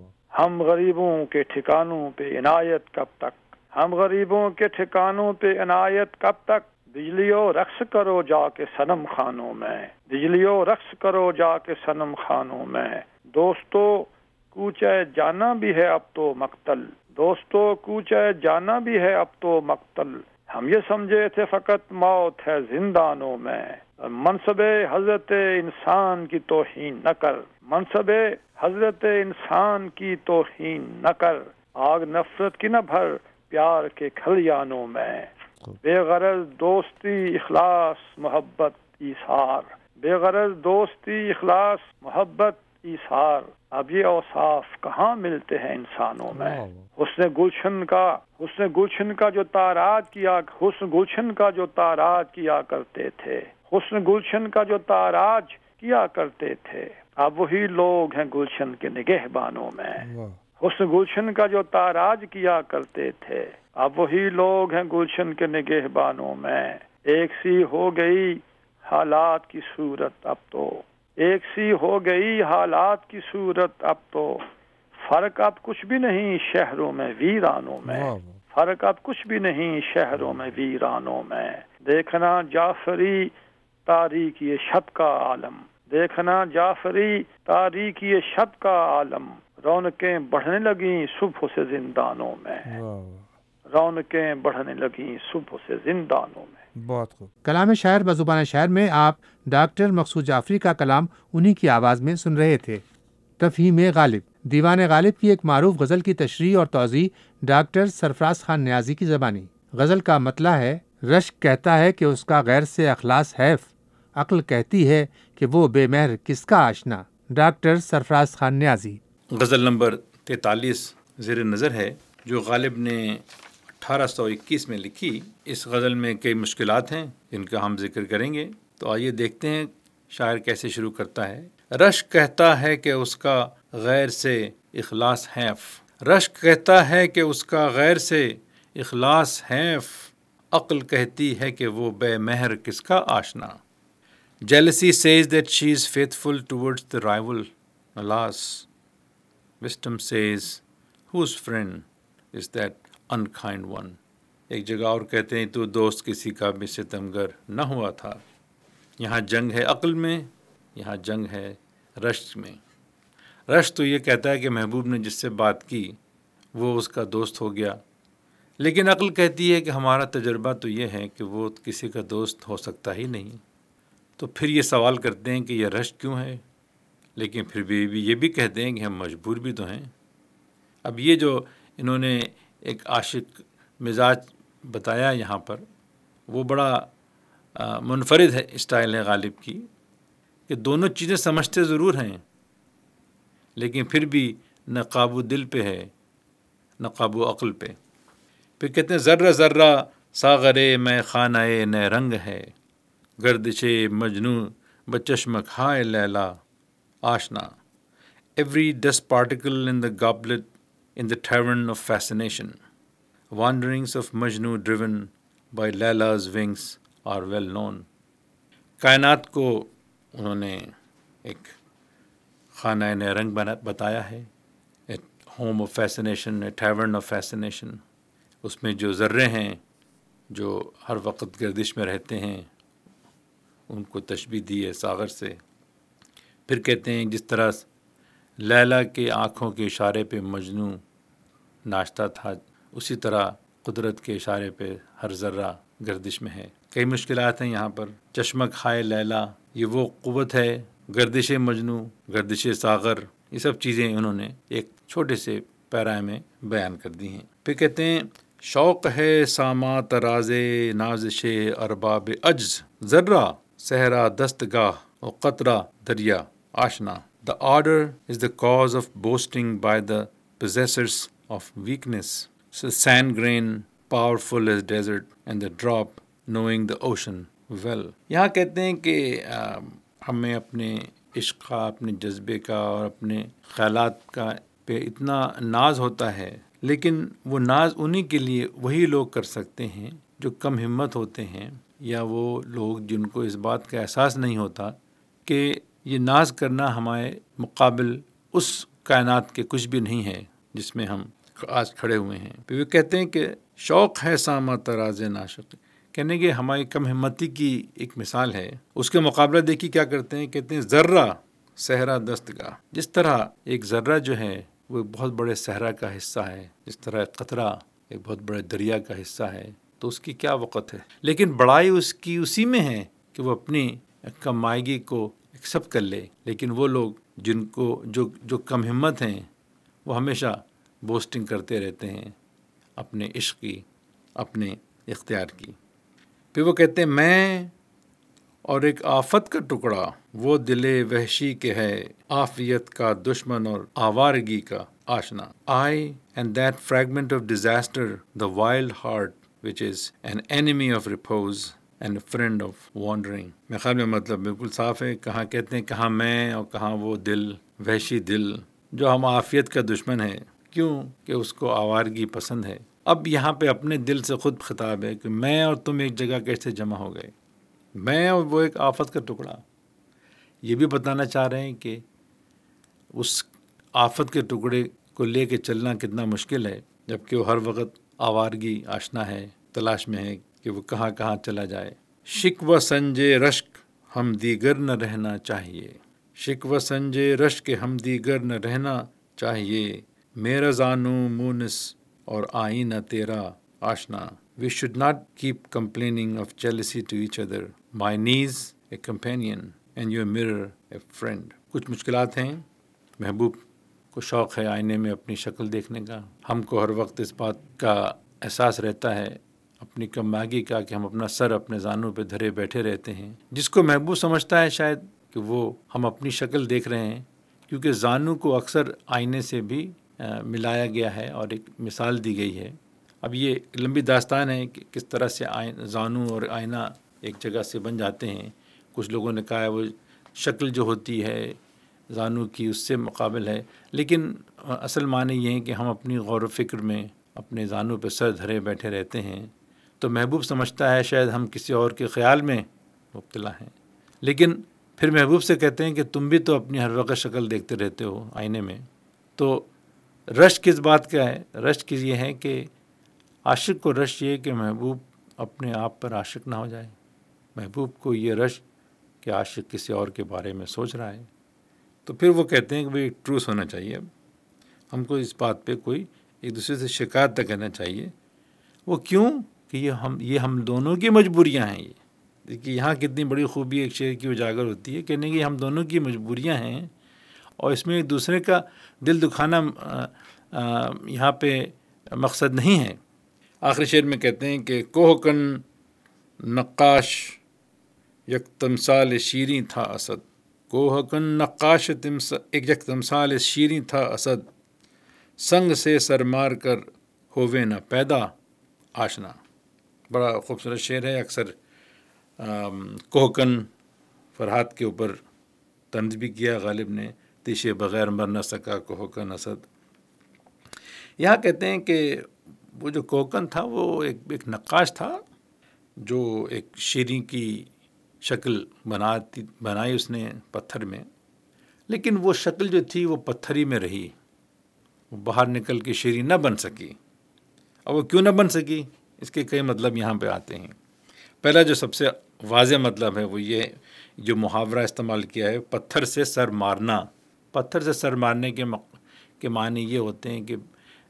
ہم غریبوں کے ٹھکانوں پہ عنایت کب تک، ہم غریبوں کے ٹھکانوں پہ عنایت کب تک، بجلیوں رقص کرو جا کے صنم خانوں میں، بجلیوں رقص کرو جا کے صنم خانوں میں، دوستو کوچہ جانا بھی ہے اب تو مقتل، دوستو کوچہ جانا بھی ہے اب تو مقتل، ہم یہ سمجھے تھے فقط موت ہے زندانوں میں، منصب حضرت انسان کی توہین نہ کر، منصب حضرت انسان کی توہین نہ کر، آگ نفرت کی نہ بھر پیار کے کھلیانوں میں، بے غرض دوستی اخلاص محبت ایثار، بے غرض دوستی اخلاص محبت ایثار، اب یہ اوصاف کہاں ملتے ہیں انسانوں میں، حسن گلشن کا حسن گلشن کا جو تاراج کیا حسن گلشن کا جو تاراج کیا کرتے تھے، حسن گلشن کا جو تاراج کیا کرتے تھے، اب وہی لوگ ہیں گلشن کے نگہبانوں میں، حسن گلشن کا جو تاراج کیا کرتے تھے، اب وہی لوگ ہیں گلشن کے نگہبانوں میں، ایک سی ہو گئی حالات کی صورت اب تو، ایک سی ہو گئی حالات کی صورت اب تو، فرق اب کچھ بھی نہیں شہروں میں ویرانوں میں، فرق اب کچھ بھی نہیں شہروں میں ویرانوں میں، دیکھنا جعفری تاریکی شب کا عالم، دیکھنا جعفری تاریکی شب کا عالم، رونقیں بڑھنے لگیں صبح سے زندانوں میں، رونقیں بڑھنے لگیں صبح سے زندانوں میں۔ بہت خوب۔ کلام شاعر بزبان شاعر میں آپ ڈاکٹر مقصود جعفری کا کلام انہی کی آواز میں سن رہے تھے۔ تفہیم غالب، دیوان غالب کی ایک معروف غزل کی تشریح اور توضیح ڈاکٹر سرفراز خان نیازی کی زبانی۔ غزل کا مطلع ہے، رشک کہتا ہے کہ اس کا غیر سے اخلاص حیف، عقل کہتی ہے کہ وہ بے مہر کس کا آشنا۔ ڈاکٹر سرفراز خان نیازی۔ غزل نمبر تینتالیس زیر نظر ہے، جو غالب نے اٹھارہ سو اکیس میں لکھی۔ اس غزل میں کئی مشکلات ہیں جن کا ہم ذکر کریں گے، تو آئیے دیکھتے ہیں شاعر کیسے شروع کرتا ہے۔ رشک کہتا ہے کہ اس کا غیر سے اخلاص حیف، رشک کہتا ہے کہ اس کا غیر سے اخلاص حیف، عقل کہتی ہے کہ وہ بے مہر کس کا آشنا۔ Jealousy says that she is faithful towards the rival. Alas, wisdom says, whose friend is that unkind one? ایک جگہ اور کہتے ہیں تو دوست کسی کا بھی ستمگر نہ ہوا تھا. یہاں جنگ ہے عقل میں، یہاں جنگ ہے رشک میں. رشک تو یہ کہتا ہے کہ محبوب نے جس سے بات کی وہ اس کا دوست ہو گیا، لیکن عقل کہتی ہے کہ ہمارا تجربہ تو یہ ہے کہ وہ کسی کا دوست ہو سکتا ہی نہیں. تو پھر یہ سوال کرتے ہیں کہ یہ رشک کیوں ہے، لیکن پھر بھی یہ بھی کہتے ہیں کہ ہم مجبور بھی تو ہیں. اب یہ جو انہوں نے ایک عاشق مزاج بتایا یہاں پر، وہ بڑا منفرد ہے اسٹائل ہے غالب کی، کہ دونوں چیزیں سمجھتے ضرور ہیں لیکن پھر بھی نہ قابو دل پہ ہے نہ قابو عقل پہ. پھر کہتے ہیں ذرہ ذرہ ساغرے میں خانہ نئے رنگ ہے، گردش مجنوں بچشم کھائے لیلا آشنا. Every dust particle in the goblet in the tavern of fascination. Wanderings of Majnu driven by Layla's wings are well known. کائنات کو انہوں نے ایک خانہ نئے رنگ بتایا ہے، a home of fascination, a tavern of fascination. اس میں جو ذرے ہیں جو ہر وقت گردش میں رہتے ہیں ان کو تشبیہ دی ہے ساغر سے. پھر کہتے ہیں جس طرح لیلا کے آنکھوں کے اشارے پہ مجنوں ناچتا تھا، اسی طرح قدرت کے اشارے پہ ہر ذرہ گردش میں ہے. کئی مشکلات ہیں یہاں پر. چشمک ہائے لیلا، یہ وہ قوت ہے، گردش مجنوں، گردش ساغر، یہ سب چیزیں انہوں نے ایک چھوٹے سے پیرا میں بیان کر دی ہیں. پھر کہتے ہیں شوق ہے سامات راز نازش ارباب عجز، ذرہ صحرا دستگاہ و قطرہ دریا آشنا. The order is the cause of boasting by the possessors of weakness. So sand grain powerful as desert and the drop knowing the ocean well. یہاں کہتے ہیں کہ ہمیں اپنے عشق کا، اپنے جذبے کا اور اپنے خیالات کا پہ اتنا ناز ہوتا ہے، لیکن وہ ناز انہی کے لیے وہی لوگ کر سکتے ہیں جو کم ہمت ہوتے ہیں، یا وہ لوگ جن کو اس بات کا احساس نہیں ہوتا کہ یہ ناز کرنا ہمارے مقابل اس کائنات کے کچھ بھی نہیں ہے جس میں ہم آج کھڑے ہوئے ہیں. پھر وہ کہتے ہیں کہ شوق ہے سامہ تراز ناشق، کہنے کہ ہماری کم ہمتی کی ایک مثال ہے. اس کے مقابلہ دیکھیے کیا کرتے ہیں، کہتے ہیں ذرہ صحرا دستگاہ. جس طرح ایک ذرہ جو ہے وہ بہت بڑے صحرا کا حصہ ہے، جس طرح قطرہ ایک بہت بڑے دریا کا حصہ ہے، تو اس کی کیا وقت ہے، لیکن بڑائی اس کی اسی میں ہے کہ وہ اپنی کمائیگی کو ایکسپٹ کر لے. لیکن وہ لوگ جن کو جو جو کم ہمت ہیں وہ ہمیشہ بوسٹنگ کرتے رہتے ہیں اپنے عشق کی، اپنے اختیار کی. پھر وہ کہتے ہیں میں اور ایک آفت کا ٹکڑا، وہ دل وحشی کے ہے عافیت کا دشمن اور آوارگی کا آشنا. I and that fragment of disaster, the wild heart which is an enemy of repose and a friend of wandering. میرے خیال میں مطلب بالکل صاف ہے. کہاں کہتے ہیں کہاں میں اور کہاں وہ دل، وحشی دل جو ہم عافیت کا دشمن ہے، کیوں کہ اس کو آوارگی پسند ہے. اب یہاں پہ اپنے دل سے خود خطاب ہے کہ میں اور تم ایک جگہ کیسے جمع ہو گئے، میں اور وہ ایک آفت کا ٹکڑا. یہ بھی بتانا چاہ رہے ہیں کہ اس آفت کے ٹکڑے کو لے کے چلنا کتنا مشکل ہے، جبکہ وہ ہر وقت آوارگی آشنا ہے، تلاش میں ہے کہ وہ کہاں کہاں چلا جائے. شکوہ سنجے رشک ہم دیگر نہ رہنا چاہیے، شکوہ سنجے رشک ہم دیگر نہ رہنا چاہیے. میرا زانو مونس اور آئینہ تیرا آشنا. We should not keep complaining of jealousy to each other. My knees a companion and your mirror a friend. کچھ مشکلات ہیں. محبوب کو شوق ہے آئینے میں اپنی شکل دیکھنے کا. ہم کو ہر وقت اس بات کا احساس رہتا ہے اپنی کماگی کا کہ ہم اپنا سر اپنے زانوں پہ دھرے بیٹھے رہتے ہیں. جس کو محبوب سمجھتا ہے شاید کہ وہ ہم اپنی شکل دیکھ رہے ہیں، کیونکہ زانوں کو اکثر آئینے سے بھی ملایا گیا ہے اور ایک مثال دی گئی ہے. اب یہ لمبی داستان ہے کہ کس طرح سے زانوں اور آئینہ ایک جگہ سے بن جاتے ہیں. کچھ لوگوں نے کہا ہے وہ شکل جو ہوتی ہے زانوں کی اس سے مقابل ہے، لیکن اصل معنی یہ ہے کہ ہم اپنی غور و فکر میں اپنے زانوں پہ سر دھرے بیٹھے رہتے ہیں. تو محبوب سمجھتا ہے شاید ہم کسی اور کے خیال میں مبتلا ہیں، لیکن پھر محبوب سے کہتے ہیں کہ تم بھی تو اپنی ہر وقت شکل دیکھتے رہتے ہو آئینے میں، تو رشک کس بات کا ہے؟ رشک یہ ہے کہ عاشق کو رشک یہ کہ محبوب اپنے آپ پر عاشق نہ ہو جائے، محبوب کو یہ رشک کہ عاشق کسی اور کے بارے میں سوچ رہا ہے۔ تو پھر وہ کہتے ہیں کہ بھئی ٹروس ہونا چاہیے، اب ہم کو اس بات پہ کوئی ایک دوسرے سے شکایت تک کرنا چاہیے۔ وہ کیوں کہ یہ ہم یہ ہم دونوں کی مجبوریاں ہیں۔ یہ دیکھیے یہاں کتنی بڑی خوبی ایک شعر کی اجاگر ہوتی ہے، کہنے کی ہم دونوں کی مجبوریاں ہیں، اور اس میں ایک دوسرے کا دل دکھانا یہاں پہ مقصد نہیں ہے۔ آخری شعر میں کہتے ہیں کہ کوہ کن نقاش یک تمثال شیریں تھا اسد، کوہ کن نقاش ایک یک تمثال شیریں تھا اسد، سنگ سے سر مار کر ہووے نہ پیدا آشنا۔ بڑا خوبصورت شعر ہے۔ اکثر کوہ کن فرحات کے اوپر طنز بھی کیا غالب نے، تیشے بغیر مر نہ سکا کوہ کن اسد۔ یہاں کہتے ہیں کہ وہ جو کوہ کن تھا وہ ایک ایک نقاش تھا جو ایک شیریں کی شکل بناتی بنائی اس نے پتھر میں، لیکن وہ شکل جو تھی وہ پتھر ہی میں رہی، وہ باہر نکل کے شیریں نہ بن سکی۔ اور وہ کیوں نہ بن سکی؟ اس کے کئی مطلب یہاں پہ آتے ہیں۔ پہلا جو سب سے واضح مطلب ہے وہ یہ جو محاورہ استعمال کیا ہے، پتھر سے سر مارنا۔ پتھر سے سر مارنے کے کے معنی یہ ہوتے ہیں کہ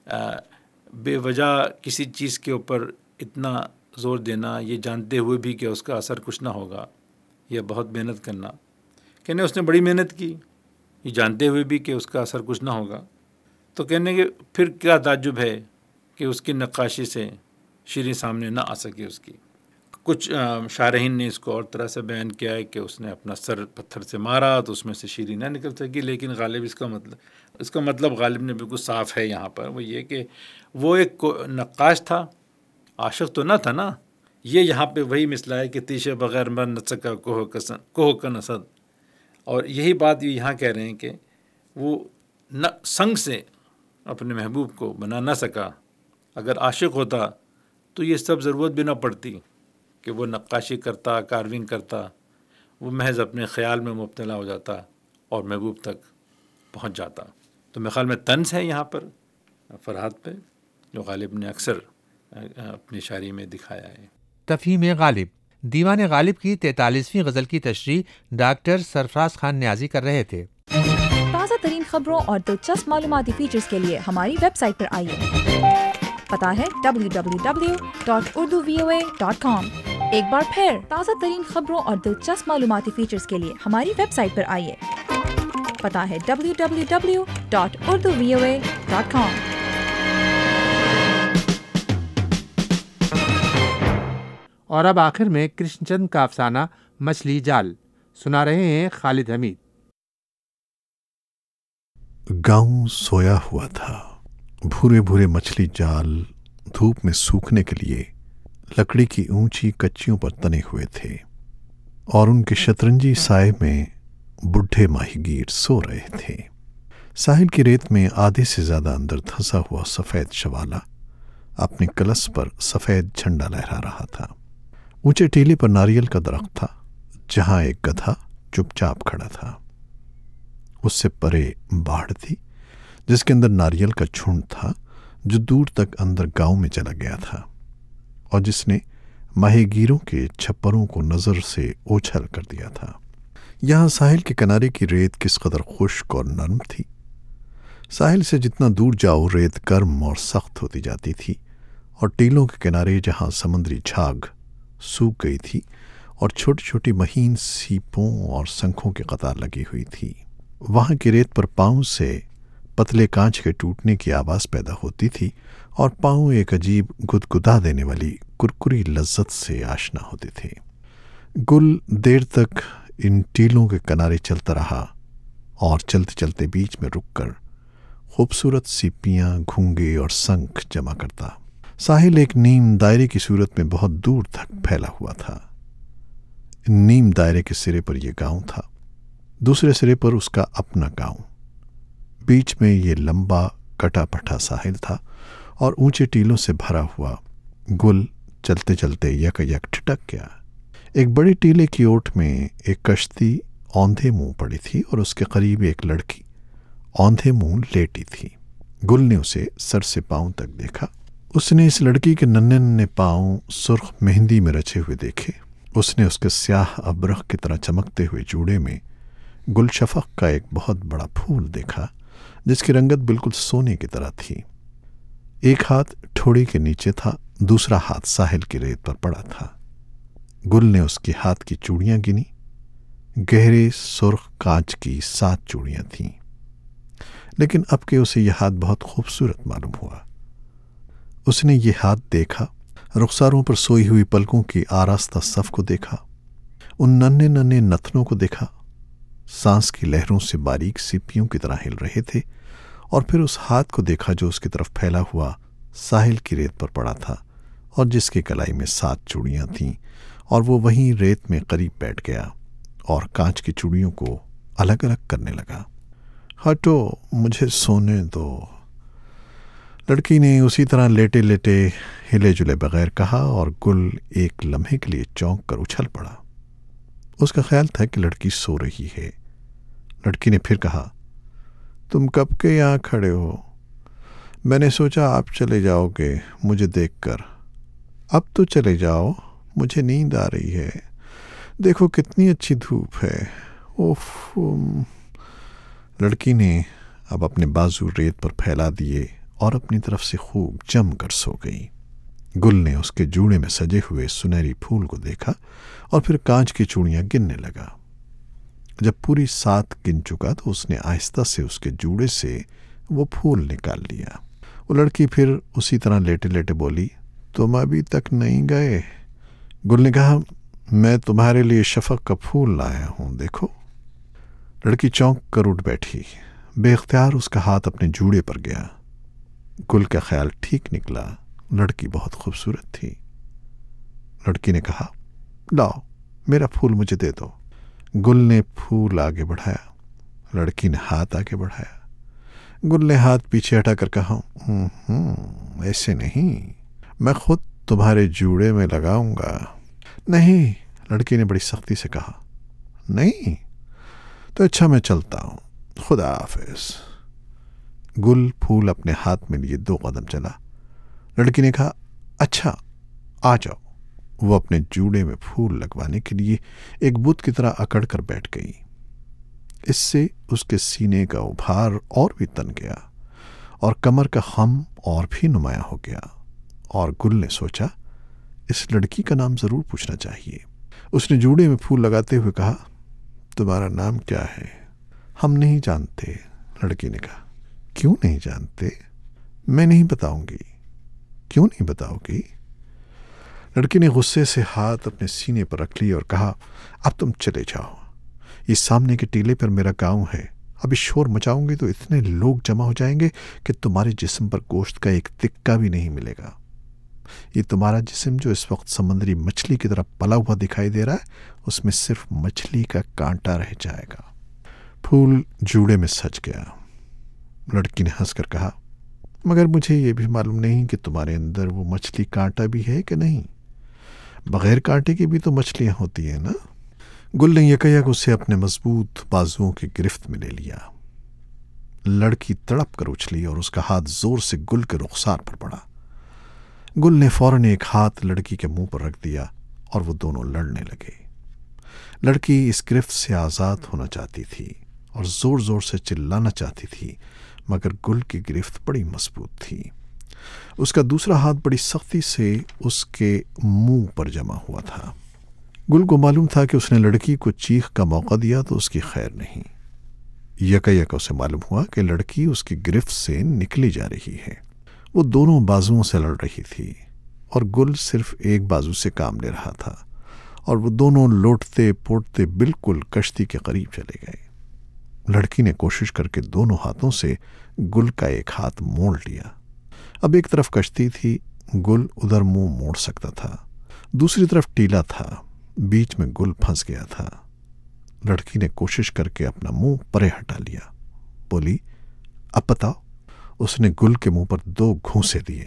بے وجہ کسی چیز کے اوپر اتنا زور دینا، یہ جانتے ہوئے بھی کہ اس کا اثر کچھ نہ ہوگا، یا بہت محنت کرنا۔ کہنے اس نے بڑی محنت کی، یہ جانتے ہوئے بھی کہ اس کا اثر کچھ نہ ہوگا، تو کہنے کہ پھر کیا تعجب ہے کہ اس کی نقاشی سے شیریں سامنے نہ آ سکی اس کی۔ کچھ شارحین نے اس کو اور طرح سے بیان کیا ہے کہ اس نے اپنا سر پتھر سے مارا تو اس میں سے شیریں نہ نکل سکی، لیکن غالب اس کا مطلب اس کا مطلب غالب نے بالکل صاف ہے یہاں پر، وہ یہ کہ وہ ایک نقاش تھا، عاشق تو نہ تھا نا۔ یہ یہاں پہ وہی مسئلہ ہے کہ تیشے بغیر مر نہ سکا کوہ کسن کوہ کن اسد، اور یہی بات یہ یہاں کہہ رہے ہیں کہ وہ نہ سنگ سے اپنے محبوب کو بنا نہ سکا۔ اگر عاشق ہوتا تو یہ سب ضرورت بھی نہ پڑتی کہ وہ نقاشی کرتا، کارونگ کرتا، وہ محض اپنے خیال میں مبتلا ہو جاتا اور محبوب تک پہنچ جاتا۔ تو میرے خیال میں طنز ہے یہاں پر فرحات پہ، جو غالب نے اکثر اپنی شاعری میں دکھایا ہے۔ تفہیم غالب، دیوان غالب کی تینتالیسویں غزل کی تشریح ڈاکٹر سرفراز خان نیازی کر رہے تھے۔ تازہ ترین خبروں اور دلچسپ معلوماتی فیچرز کے لیے ہماری ویب سائٹ پر آئیے، پتہ ہے W W W dot Urdu V O A dot com. ایک بار پھر تازہ ترین خبروں اور دلچسپ معلوماتی فیچرز کے لیے ہماری ویب سائٹ پر آئیے، پتہ ہے W W W dot Urdu V O A dot com. اور اب آخر میں کرشن چند کا افسانہ مچھلی جال سنا رہے ہیں خالد حمید۔ گاؤں سویا ہوا تھا، بھورے بھورے مچھلی جال دھوپ میں سوکھنے کے لیے لکڑی کی اونچی کچیوں پر تنے ہوئے تھے، اور ان کے شطرنجی سائے میں بڈھے ماہی گیر سو رہے تھے۔ ساحل کی ریت میں آدھے سے زیادہ اندر دھنسا ہوا سفید شوالا اپنے کلس پر سفید جھنڈا لہرا رہا تھا۔ اونچے ٹیلے پر ناریل کا درخت تھا، جہاں ایک گدھا چپ چاپ کھڑا تھا۔ اس سے پرے باڑ تھی جس کے اندر ناریل کا جھنڈ تھا، جو دور تک اندر گاؤں میں چلا گیا تھا، اور جس نے ماہی گیروں کے چھپروں کو نظر سے اوچھل کر دیا تھا۔ یہاں ساحل کے کنارے کی ریت کس قدر خشک اور نرم تھی۔ ساحل سے جتنا دور جاؤ ریت گرم اور سخت ہوتی جاتی تھی، اور ٹیلوں کے کنارے جہاں سمندری جھاگ سوکھ گئی تھی اور چھوٹی چھوٹی مہین سیپوں اور سنکھوں کی قطار لگی ہوئی تھی، وہاں کی ریت پر پاؤں سے پتلے کانچ کے ٹوٹنے کی آواز پیدا ہوتی تھی، اور پاؤں ایک عجیب گدگدا دینے والی کرکری لذت سے آشنا ہوتے تھے۔ گل دیر تک ان ٹیلوں کے کنارے چلتا رہا، اور چلتے چلتے بیچ میں رک کر خوبصورت سیپیاں، گھونگے اور سنکھ جمع کرتا۔ ساحل ایک نیم دائرے کی صورت میں بہت دور تک پھیلا ہوا تھا۔ نیم دائرے کے سرے پر یہ گاؤں تھا، دوسرے سرے پر اس کا اپنا گاؤں، بیچ میں یہ لمبا کٹا پٹا ساحل تھا، اور اونچے ٹیلوں سے بھرا ہوا گل چلتے چلتے یک یک ٹھٹک گیا۔ ایک بڑے ٹیلے کی اوٹ میں ایک کشتی औंधे मुंह पड़ी थी और उसके करीब एक लड़की औंधे मुंह लेटी थी। गुल ने उसे सर से पांव तक देखा। उसने इस लड़की के नन्हे नन्हे पांव सुर्ख मेहंदी में रचे हुए देखे। उसने उसके स्याह अबरख की तरह चमकते हुए जूड़े में गुलशफक का एक बहुत बड़ा फूल देखा जिसकी रंगत बिल्कुल सोने की तरह थी। एक हाथ ठोड़ी के नीचे था, दूसरा हाथ साहिल की रेत पर पड़ा था। गुल ने उसके हाथ की चूड़ियां गिनी। गहरे सुर्ख कांच की सात चूड़ियां थीं, लेकिन अब के उसे यह हाथ बहुत खूबसूरत मालूम हुआ। उसने ये हाथ देखा, रुखसारों पर सोई हुई पलकों की आरास्ता सफ को देखा, उन नन्हे नन्हे नथनों को देखा, सांस की लहरों से बारीक सीपियों की तरह हिल रहे थे, और फिर उस हाथ को देखा जो उसकी तरफ फैला हुआ साहिल की रेत पर पड़ा था और जिसकी कलाई में सात चूड़ियां थीं, और वो वहीं रेत में करीब बैठ गया और कांच की चूड़ियों को अलग अलग करने लगा। हटो, मुझे सोने दो, लड़की ने उसी तरह लेटे लेटे हिले जुले बगैर कहा, और गुल एक लम्हे के लिए चौंक कर उछल पड़ा। उसका ख्याल था कि लड़की सो रही है। लड़की ने फिर कहा, तुम कब के यहाँ खड़े हो? मैंने सोचा आप चले जाओगे मुझे देखकर। अब तो चले जाओ, मुझे नींद आ रही है। देखो कितनी अच्छी धूप है। ओफ। लड़की ने अब अपने बाजू रेत पर फैला दिए और अपनी तरफ से खूब जम कर सो गई। गुल ने उसके जूड़े में सजे हुए सुनहरी फूल को देखा और फिर कांच की चूड़ियां गिनने लगा। जब पूरी सात गिन चुका तो उसने आहिस्ता से उसके जूड़े से वो फूल निकाल लिया। वो लड़की फिर उसी तरह लेटे लेटे बोली, तुम अभी तक नहीं गए? गुल ने कहा, मैं तुम्हारे लिए शफक का फूल लाया हूं, देखो। लड़की चौंक कर उठ बैठी। बेख्तियार उसका हाथ अपने जूड़े पर गया। गुल का ख्याल ठीक निकला, लड़की बहुत खूबसूरत थी। लड़की ने कहा, लाओ मेरा फूल मुझे दे दो। गुल ने फूल आगे बढ़ाया। लड़की ने हाथ आगे बढ़ाया। गुल ने हाथ पीछे हटाकर कहा, हम्म ऐसे नहीं, मैं खुद तुम्हारे जूड़े में लगाऊंगा। नहीं, लड़की ने बड़ी सख्ती से कहा। नहीं तो अच्छा, मैं चलता हूं, खुदा हाफिज। गुल फूल अपने हाथ में लिए दो कदम चला। लड़की ने कहा, अच्छा आ जाओ। वो अपने जूड़े में फूल लगवाने के लिए एक बुत की तरह अकड़ कर बैठ गई। इससे उसके सीने का उभार और भी तन गया और कमर का खम और भी नुमाया हो गया। और गुल ने सोचा, इस लड़की का नाम जरूर पूछना चाहिए। उसने जूड़े में फूल लगाते हुए कहा, तुम्हारा नाम क्या है? हम नहीं जानते, लड़की ने कहा। क्यों नहीं जानते? मैं नहीं बताऊंगी। क्यों नहीं बताओगी? लड़की ने गुस्से से हाथ अपने सीने पर रख लिया और कहा, अब तुम चले जाओ, इस सामने के टीले पर मेरा गांव है। अभी शोर मचाऊंगी तो इतने लोग जमा हो जाएंगे कि तुम्हारे जिस्म पर गोश्त का एक तिक्का भी नहीं मिलेगा। ये तुम्हारा जिस्म जो इस वक्त समुद्री मछली की तरह पला हुआ दिखाई दे रहा है, उसमें सिर्फ मछली का कांटा रह जाएगा। फूल जूड़े में सज गया। लड़की ने हंसकर कहा, मगर मुझे ये भी मालूम नहीं कि तुम्हारे अंदर वो मछली कांटा भी है कि नहीं। बगैर कांटे की भी तो मछलियां होती हैं ना। गुल ने यकयक उसे अपने मजबूत बाजुओं की गिरफ्त में ले लिया। लड़की तड़प कर उछली और उसका हाथ जोर से गुल के रुखसार पर पड़ा। गुल ने फौरन एक हाथ लड़की के मुंह पर रख दिया और वो दोनों लड़ने लगे। लड़की इस गिरफ्त से आज़ाद होना चाहती थी और जोर जोर से चिल्लाना चाहती थी, मगर गुल की गिरफ्त बड़ी मजबूत थी। उसका दूसरा हाथ बड़ी सख्ती से उसके मुंह पर जमा हुआ था। गुल को मालूम था कि उसने लड़की को चीख का मौका दिया तो उसकी खैर नहीं। यकयक उसे मालूम हुआ कि लड़की उसकी गिरफ्त से निकली जा रही है। वो दोनों बाजुओं से लड़ रही थी और गुल सिर्फ एक बाजू से काम ले रहा था, और वो दोनों लोटते पोटते बिल्कुल कश्ती के करीब चले गए। लड़की ने कोशिश करके दोनों हाथों से गुल का एक हाथ मोड़ लिया। अब एक तरफ कश्ती थी, गुल उधर मुंह मोड़ सकता था, दूसरी तरफ टीला था, बीच में गुल फंस गया था। लड़की ने कोशिश करके अपना मुंह परे हटा लिया। बोली, अब बताओ। उसने गुल के मुंह पर दो घूंसे दिए।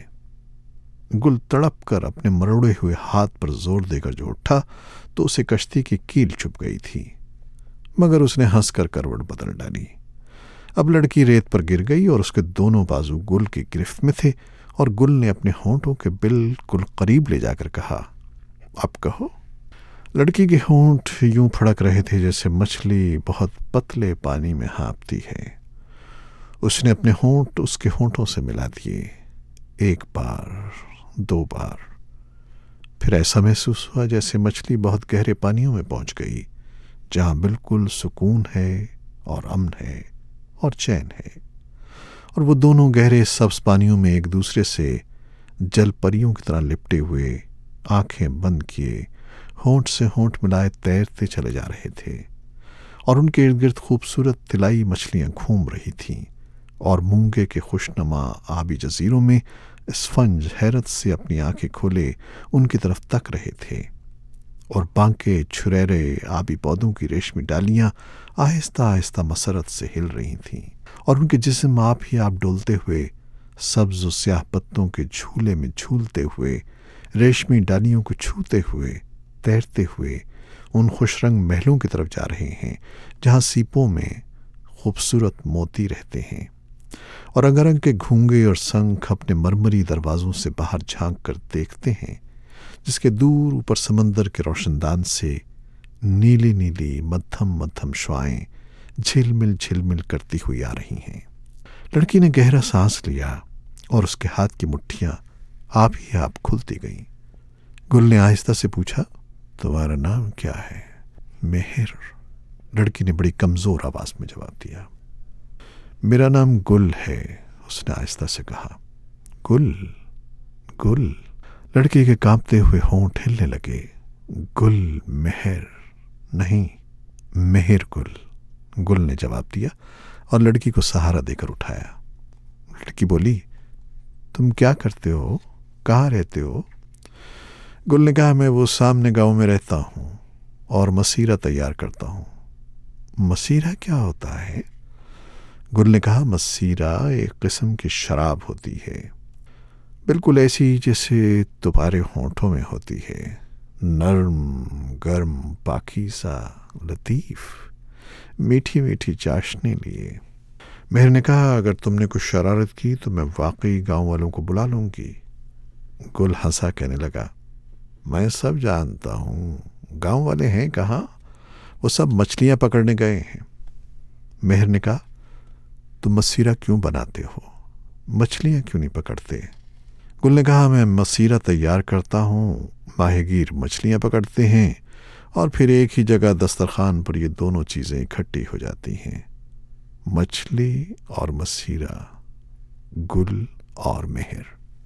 गुल तड़प कर अपने मरोड़े हुए हाथ पर जोर देकर जो उठा तो उसे कश्ती की कील चुभ गई थी, مگر اس نے ہنس کر کروٹ بدل ڈالی۔ اب لڑکی ریت پر گر گئی اور اس کے دونوں بازو گل کی گرفت میں تھے، اور گل نے اپنے ہونٹوں کے بالکل قریب لے جا کر کہا، اب کہو۔ لڑکی کے ہونٹ یوں پھڑک رہے تھے جیسے مچھلی بہت پتلے پانی میں ہانپتی ہے۔ اس نے اپنے ہونٹ اس کے ہونٹوں سے ملا دیے، ایک بار، دو بار، پھر ایسا محسوس ہوا جیسے مچھلی بہت گہرے پانیوں میں پہنچ گئی، جہاں بالکل سکون ہے اور امن ہے اور چین ہے، اور وہ دونوں گہرے سبز پانیوں میں ایک دوسرے سے جل پریوں کی طرح لپٹے ہوئے، آنکھیں بند کیے، ہونٹ سے ہونٹ ملائے تیرتے چلے جا رہے تھے، اور ان کے ارد گرد خوبصورت طلائی مچھلیاں گھوم رہی تھیں، اور مونگے کے خوشنما آبی جزیروں میں اسفنج حیرت سے اپنی آنکھیں کھولے ان کی طرف تک رہے تھے، اور بانکے چھریرے آبی پودوں کی ریشمی ڈالیاں آہستہ آہستہ مسرت سے ہل رہی تھیں، اور ان کے جسم آپ ہی آپ ڈولتے ہوئے، سبز و سیاہ پتوں کے جھولے میں جھولتے ہوئے، ریشمی ڈالیوں کو چھوتے ہوئے، تیرتے ہوئے ان خوش رنگ محلوں کی طرف جا رہے ہیں جہاں سیپوں میں خوبصورت موتی رہتے ہیں، اور انگرنگ کے گھونگے اور سنکھ اپنے مرمری دروازوں سے باہر جھانک کر دیکھتے ہیں، جس کے دور اوپر سمندر کے روشن دان سے نیلی نیلی مدھم مدھم شعائیں جھل مل جھل مل کرتی ہوئی آ رہی ہیں۔ لڑکی نے گہرا سانس لیا اور اس کے ہاتھ کی مٹھیاں آپ ہی آپ کھلتی گئیں۔ گل نے آہستہ سے پوچھا، تمہارا نام کیا ہے؟ مہر، لڑکی نے بڑی کمزور آواز میں جواب دیا۔ میرا نام گل ہے، اس نے آہستہ سے کہا۔ گل گل لڑکی کے کانپتے ہوئے ہونٹ ہلنے لگے۔ گل مہر نہیں، مہر گل، گل نے جواب دیا اور لڑکی کو سہارا دے کر اٹھایا۔ لڑکی بولی، تم کیا کرتے ہو؟ کہاں رہتے ہو؟ گل نے کہا، میں وہ سامنے گاؤں میں رہتا ہوں اور مسیرہ تیار کرتا ہوں۔ مسیرہ کیا ہوتا ہے؟ گل نے کہا، مسیرہ ایک قسم کی شراب ہوتی ہے، بالکل ایسی جیسے تمہارے ہونٹوں میں ہوتی ہے، نرم گرم پاکیزہ لطیف، میٹھی میٹھی چاشنی لیے۔ مہر نے کہا، اگر تم نے کچھ شرارت کی تو میں واقعی گاؤں والوں کو بلا لوں گی۔ گل ہنسا کہنے لگا، میں سب جانتا ہوں، گاؤں والے ہیں کہاں، وہ سب مچھلیاں پکڑنے گئے ہیں۔ مہر نے کہا، تم مسیرہ کیوں بناتے ہو؟ مچھلیاں کیوں نہیں پکڑتے؟ گل نے کہا، میں مسیرہ تیار کرتا ہوں، ماہی گیر مچھلیاں پکڑتے ہیں، اور پھر ایک ہی جگہ دسترخوان پر یہ دونوں چیزیں اکٹھی ہو جاتی ہیں، مچھلی اور مسیرہ، گل اور مہر۔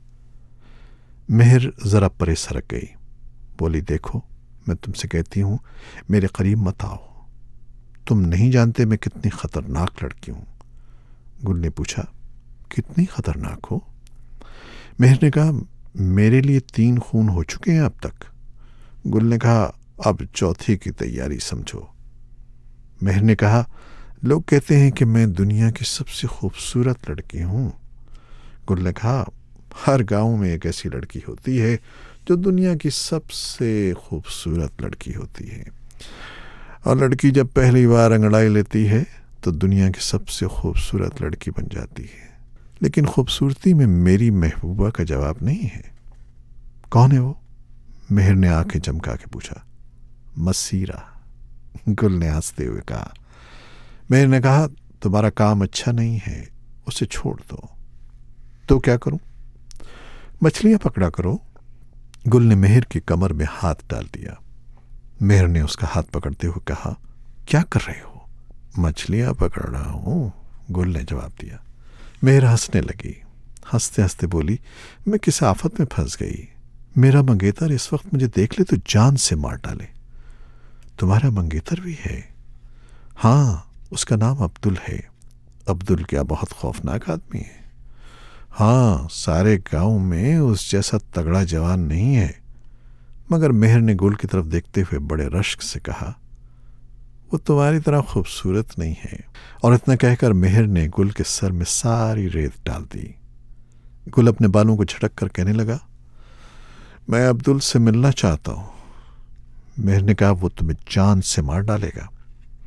مہر ذرا پرے سرک گئی، بولی، دیکھو میں تم سے کہتی ہوں میرے قریب مت آؤ، تم نہیں جانتے میں کتنی خطرناک لڑکی ہوں۔ گل نے پوچھا، کتنی خطرناک ہو؟ مہر نے کہا، میرے لیے تین خون ہو چکے ہیں اب تک۔ گل نے کہا، اب چوتھی کی تیاری سمجھو۔ مہر نے کہا، لوگ کہتے ہیں کہ میں دنیا کی سب سے خوبصورت لڑکی ہوں۔ گل نے کہا، ہر گاؤں میں ایک ایسی لڑکی ہوتی ہے جو دنیا کی سب سے خوبصورت لڑکی ہوتی ہے، اور لڑکی جب پہلی بار انگڑائی لیتی ہے تو دنیا کی سب سے خوبصورت لڑکی بن جاتی ہے، لیکن خوبصورتی میں میری محبوبہ کا جواب نہیں ہے۔ کون ہے وہ؟ مہر نے آنکھیں چمکا کے پوچھا۔ مسیرہ، گل نے ہنستے ہوئے کہا۔ مہر نے کہا، تمہارا کام اچھا نہیں ہے، اسے چھوڑ دو۔ تو کیا کروں؟ مچھلیاں پکڑا کرو۔ گل نے مہر کی کمر میں ہاتھ ڈال دیا۔ مہر نے اس کا ہاتھ پکڑتے ہوئے کہا، کیا کر رہے ہو؟ مچھلیاں پکڑ رہا ہوں، گل نے جواب دیا۔ مہر ہنسنے لگی، ہنستے ہنستے بولی، میں کس آفت میں پھنس گئی، میرا منگیتر اس وقت مجھے دیکھ لے تو جان سے مار ڈالے۔ تمہارا منگیتر بھی ہے؟ ہاں، اس کا نام عبدل ہے۔ عبدل کیا بہت خوفناک آدمی ہے؟ ہاں، سارے گاؤں میں اس جیسا تگڑا جوان نہیں ہے۔ مگر مہر نے گل کی طرف دیکھتے ہوئے بڑے رشک سے کہا، وہ تمہاری طرح خوبصورت نہیں ہے۔ اور اتنا کہہ کر مہر نے گل کے سر میں ساری ریت ڈال دی۔ گل اپنے بالوں کو جھٹک کر کہنے لگا، میں عبدل سے ملنا چاہتا ہوں۔ مہر نے کہا، وہ تمہیں جان سے مار ڈالے گا۔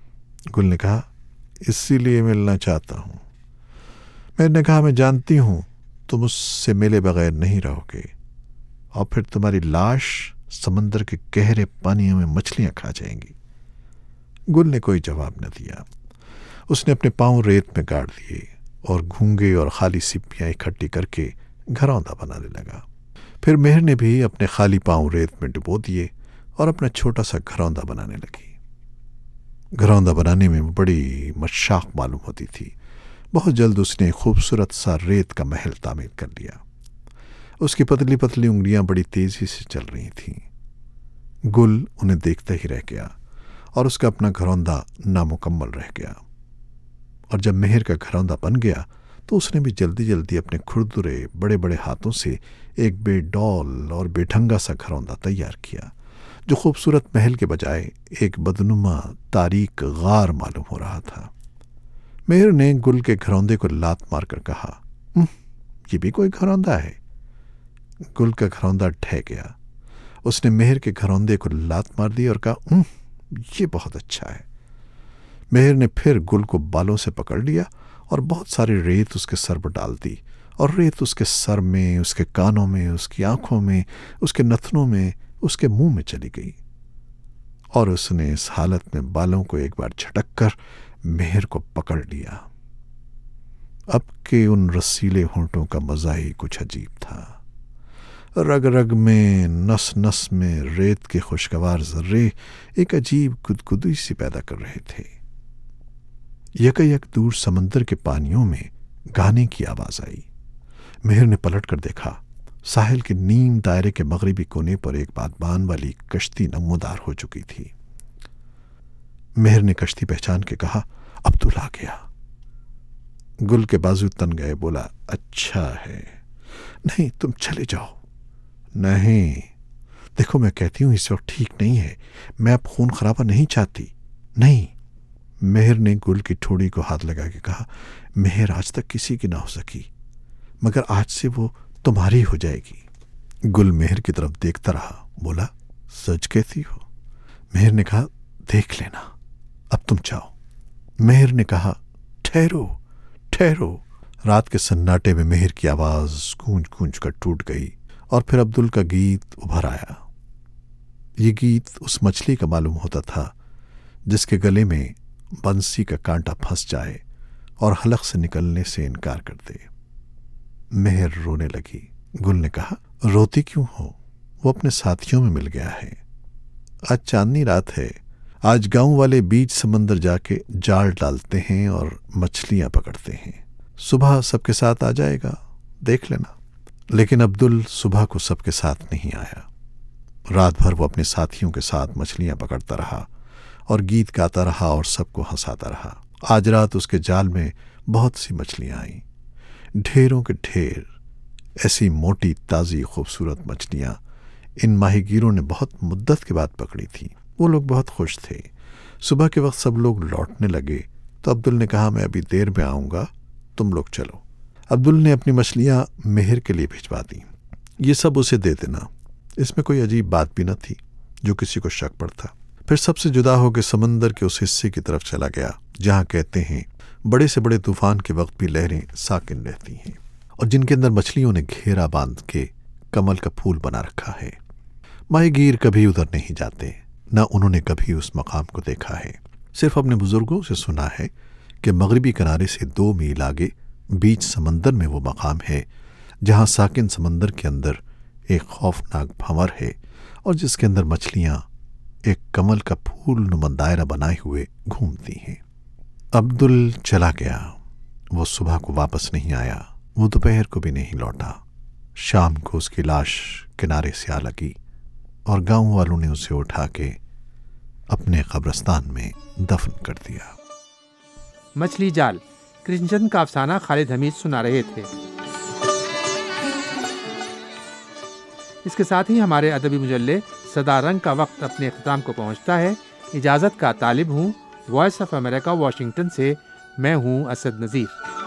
گل نے کہا اسی لیے ملنا چاہتا ہوں۔ میں نے کہا میں جانتی ہوں تم اس سے ملے بغیر نہیں رہو گے، اور پھر تمہاری لاش سمندر کے گہرے پانیوں میں مچھلیاں کھا جائیں گی۔ گل نے کوئی جواب نہ دیا۔ اس نے اپنے پاؤں ریت میں گاڑ دیے اور گھونگے اور خالی سپیاں اکٹھی کر کے گھروندا بنانے لگا۔ پھر مہر نے بھی اپنے خالی پاؤں ریت میں ڈبو دیے اور اپنا چھوٹا سا گھروندا بنانے لگی۔ گھروندا بنانے میں بڑی مشاق معلوم ہوتی تھی۔ بہت جلد اس نے خوبصورت سا ریت کا محل تعمیر کر لیا۔ اس کی پتلی پتلی انگلیاں بڑی تیزی سے چل رہی تھیں۔ گل انہیں دیکھتا ہی رہ گیا اور اس کا اپنا گھروندا نامکمل رہ گیا۔ اور جب مہر کا گھروندا بن گیا تو اس نے بھی جلدی جلدی اپنے کھردرے بڑے بڑے ہاتھوں سے ایک بے ڈول اور بے ڈھنگا سا گھروندا تیار کیا، جو خوبصورت محل کے بجائے ایک بدنما تاریک غار معلوم ہو رہا تھا۔ مہر نے گل کے گھروندے کو لات مار کر کہا، یہ بھی کوئی گھروندا ہے؟ گل کا گھروندا ڈھہ گیا۔ اس نے مہر کے گھروندے کو لات مار دی اور کہا، یہ بہت اچھا ہے۔ مہر نے پھر گل کو بالوں سے پکڑ لیا اور بہت ساری ریت اس کے سر پر ڈال دی، اور ریت اس کے سر میں، اس کے کانوں میں، اس کی آنکھوں میں، اس کے نتنوں میں، اس کے منہ میں چلی گئی، اور اس نے اس حالت میں بالوں کو ایک بار جھٹک کر مہر کو پکڑ لیا۔ اب کے ان رسیلے ہونٹوں کا مزہ ہی کچھ عجیب تھا۔ رگ رگ میں، نس نس میں ریت کے خوشگوار ذرے ایک عجیب گدگدی سی پیدا کر رہے تھے۔ یک یک دور سمندر کے پانیوں میں گانے کی آواز آئی۔ مہر نے پلٹ کر دیکھا، ساحل کے نیم دائرے کے مغربی کونے پر ایک بادبان والی کشتی نمودار ہو چکی تھی۔ مہر نے کشتی پہچان کے کہا، عبدل آ گیا۔ گل کے بازو تن گئے، بولا، اچھا ہے، نہیں تم چلے جاؤ۔ نہیں، دیکھو میں کہتی ہوں اس وقت ٹھیک نہیں ہے، میں اب خون خرابہ نہیں چاہتی۔ نہیں، مہر نے گل کی ٹھوڑی کو ہاتھ لگا کے کہا، مہر آج تک کسی کی نہ ہو سکی، مگر آج سے وہ تمہاری ہو جائے گی۔ گل مہر کی طرف دیکھتا رہا، بولا، سچ کہتی ہو؟ مہر نے کہا، دیکھ لینا، اب تم جاؤ۔ مہر نے کہا، ٹھہرو ٹھہرو۔ رات کے سناٹے میں مہر کی آواز گونج گونج کر ٹوٹ گئی، اور پھر عبدل کا گیت ابھر آیا۔ یہ گیت اس مچھلی کا معلوم ہوتا تھا جس کے گلے میں بنسی کا کانٹا پھنس جائے اور حلق سے نکلنے سے انکار کر دے۔ مہر رونے لگی۔ گل نے کہا، روتی کیوں ہو؟ وہ اپنے ساتھیوں میں مل گیا ہے۔ آج چاندنی رات ہے، آج گاؤں والے بیچ سمندر جا کے جال ڈالتے ہیں اور مچھلیاں پکڑتے ہیں۔ صبح سب کے ساتھ آ جائے گا، دیکھ لینا۔ لیکن عبدل صبح کو سب کے ساتھ نہیں آیا۔ رات بھر وہ اپنے ساتھیوں کے ساتھ مچھلیاں پکڑتا رہا اور گیت گاتا رہا اور سب کو ہنساتا رہا۔ آج رات اس کے جال میں بہت سی مچھلیاں آئیں، ڈھیروں کے ڈھیر، ایسی موٹی تازی خوبصورت مچھلیاں ان ماہی گیروں نے بہت مدت کے بعد پکڑی تھیں۔ وہ لوگ بہت خوش تھے۔ صبح کے وقت سب لوگ لوٹنے لگے تو عبدل نے کہا، میں ابھی دیر میں آؤں گا، تم لوگ چلو۔ عبدل نے اپنی مچھلیاں مہر کے لیے بھجوا دیں۔ یہ سب اسے دے دینا۔ اس میں کوئی عجیب بات بھی نہ تھی جو کسی کو شک پڑتا۔ پھر سب سے جدا ہو کے سمندر کے اس حصے کی طرف چلا گیا جہاں کہتے ہیں بڑے سے بڑے طوفان کے وقت بھی لہریں ساکن رہتی ہیں، اور جن کے اندر مچھلیوں نے گھیرا باندھ کے کمل کا پھول بنا رکھا ہے۔ ماہی گیر کبھی ادھر نہیں جاتے، نہ انہوں نے کبھی اس مقام کو دیکھا ہے۔ صرف اپنے بزرگوں سے سنا ہے کہ مغربی کنارے سے دو میل آگے بیچ سمندر میں وہ مقام ہے جہاں ساکن سمندر کے اندر ایک خوفناک بھنور ہے، اور جس کے اندر مچھلیاں ایک کمل کا پھول نما دائرہ بنائے ہوئے گھومتی ہیں۔ عبدل چلا گیا۔ وہ صبح کو واپس نہیں آیا، وہ دوپہر کو بھی نہیں لوٹا۔ شام کو اس کی لاش کنارے سے آ لگی اور گاؤں والوں نے اسے اٹھا کے اپنے قبرستان میں دفن کر دیا۔ مچھلی جال کرشن چند کا افسانہ خالد حمید سنا رہے تھے۔ اس کے ساتھ ہی ہمارے ادبی مجلے صدا رنگ کا وقت اپنے اختتام کو پہنچتا ہے۔ اجازت کا طالب ہوں۔ وائس آف امریکہ واشنگٹن سے میں ہوں اسد نذیر۔